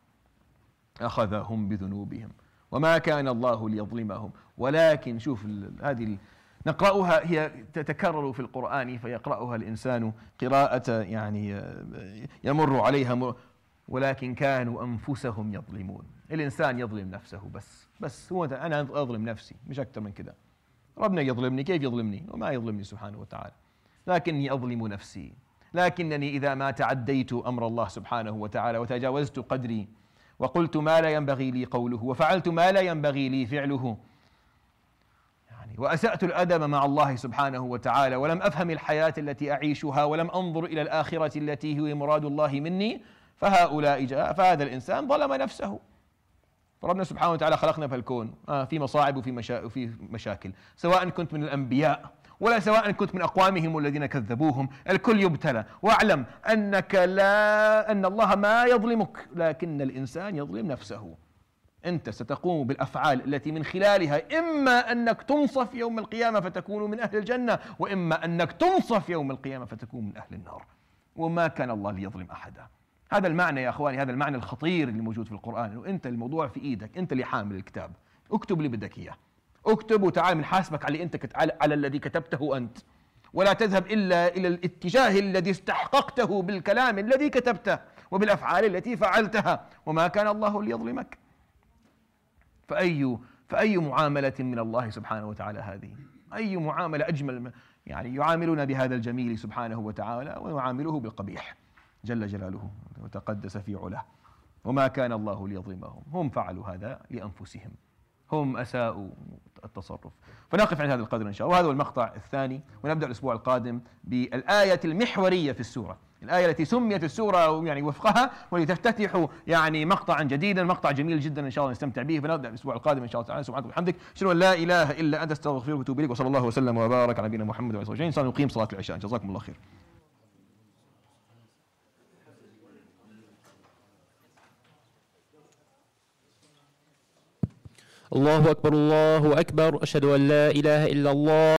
أخذهم بذنوبهم. وما كان الله ليظلمهم، ولكن شوف هذه نقرأها، هي تتكرر في القرآن فيقرأها الإنسان قراءة يعني يمر عليها مر، ولكن كانوا أنفسهم يظلمون. الإنسان يظلم نفسه، بس بس هو أنا أظلم نفسي، مش أكثر من كده. ربنا يظلمني، كيف يظلمني؟ وما يظلمني سبحانه وتعالى، لكني أظلم نفسي. لكنني إذا ما تعديت أمر الله سبحانه وتعالى وتجاوزت قدري وقلت ما لا ينبغي لي قوله وفعلت ما لا ينبغي لي فعله، يعني وأسأت الأدب مع الله سبحانه وتعالى، ولم أفهم الحياة التي أعيشها، ولم أنظر إلى الآخرة التي هي مراد الله مني، فهؤلاء جاء فهذا الإنسان ظلم نفسه. فربنا سبحانه وتعالى خلقنا في الكون آه في مصاعب وفي مشا... وفي مشاكل، سواء كنت من الأنبياء ولا سواء كنت من أقوامهم الذين كذبوهم، الكل يبتلى. واعلم أنك لا أن الله ما يظلمك، لكن الإنسان يظلم نفسه. أنت ستقوم بالأفعال التي من خلالها إما أنك تنصف يوم القيامة فتكون من أهل الجنة، وإما أنك تنصف يوم القيامة فتكون من أهل النار. وما كان الله ليظلم أحدا. هذا المعنى يا أخواني، هذا المعنى الخطير اللي موجود في القرآن، إنه أنت الموضوع في إيدك، أنت اللي حامل الكتاب، اكتب اللي بدك إياه، اكتب وتعال من حاسبك على أنت كت... على الذي كتبته أنت، ولا تذهب إلا إلى الاتجاه الذي استحققته بالكلام الذي كتبته وبالأفعال التي فعلتها. وما كان الله ليظلمك. فأي فأي معاملة من الله سبحانه وتعالى هذه؟ أي معاملة أجمل؟ يعني يعاملنا بهذا الجميل سبحانه وتعالى ويعامله بالقبيح جل جلاله وتقدس في علاه. وما كان الله ليظلمهم، هم فعلوا هذا لأنفسهم، هم أساءوا التصرف. فنقف عند هذا القدر إن شاء الله، وهذا هو المقطع الثاني، ونبدأ الأسبوع القادم بالآية المحورية في السورة، الآية التي سميت السورة يعني وفقها، ولتفتتح يعني مقطعا جديدا، مقطع جميل جدا إن شاء الله نستمتع به. فنبدأ الأسبوع القادم إن شاء الله تعالى. سبحانك وبحمدك، أشهد أن لا إله إلا أنت، أستغفرك وأتوب إليك، وصلى الله وسلم وبارك على نبينا محمد وعلى آله وصحبه أجمعين. نقيم صلاة العشاء، جزاكم الله خير. الله أكبر الله أكبر، أشهد أن لا إله إلا الله.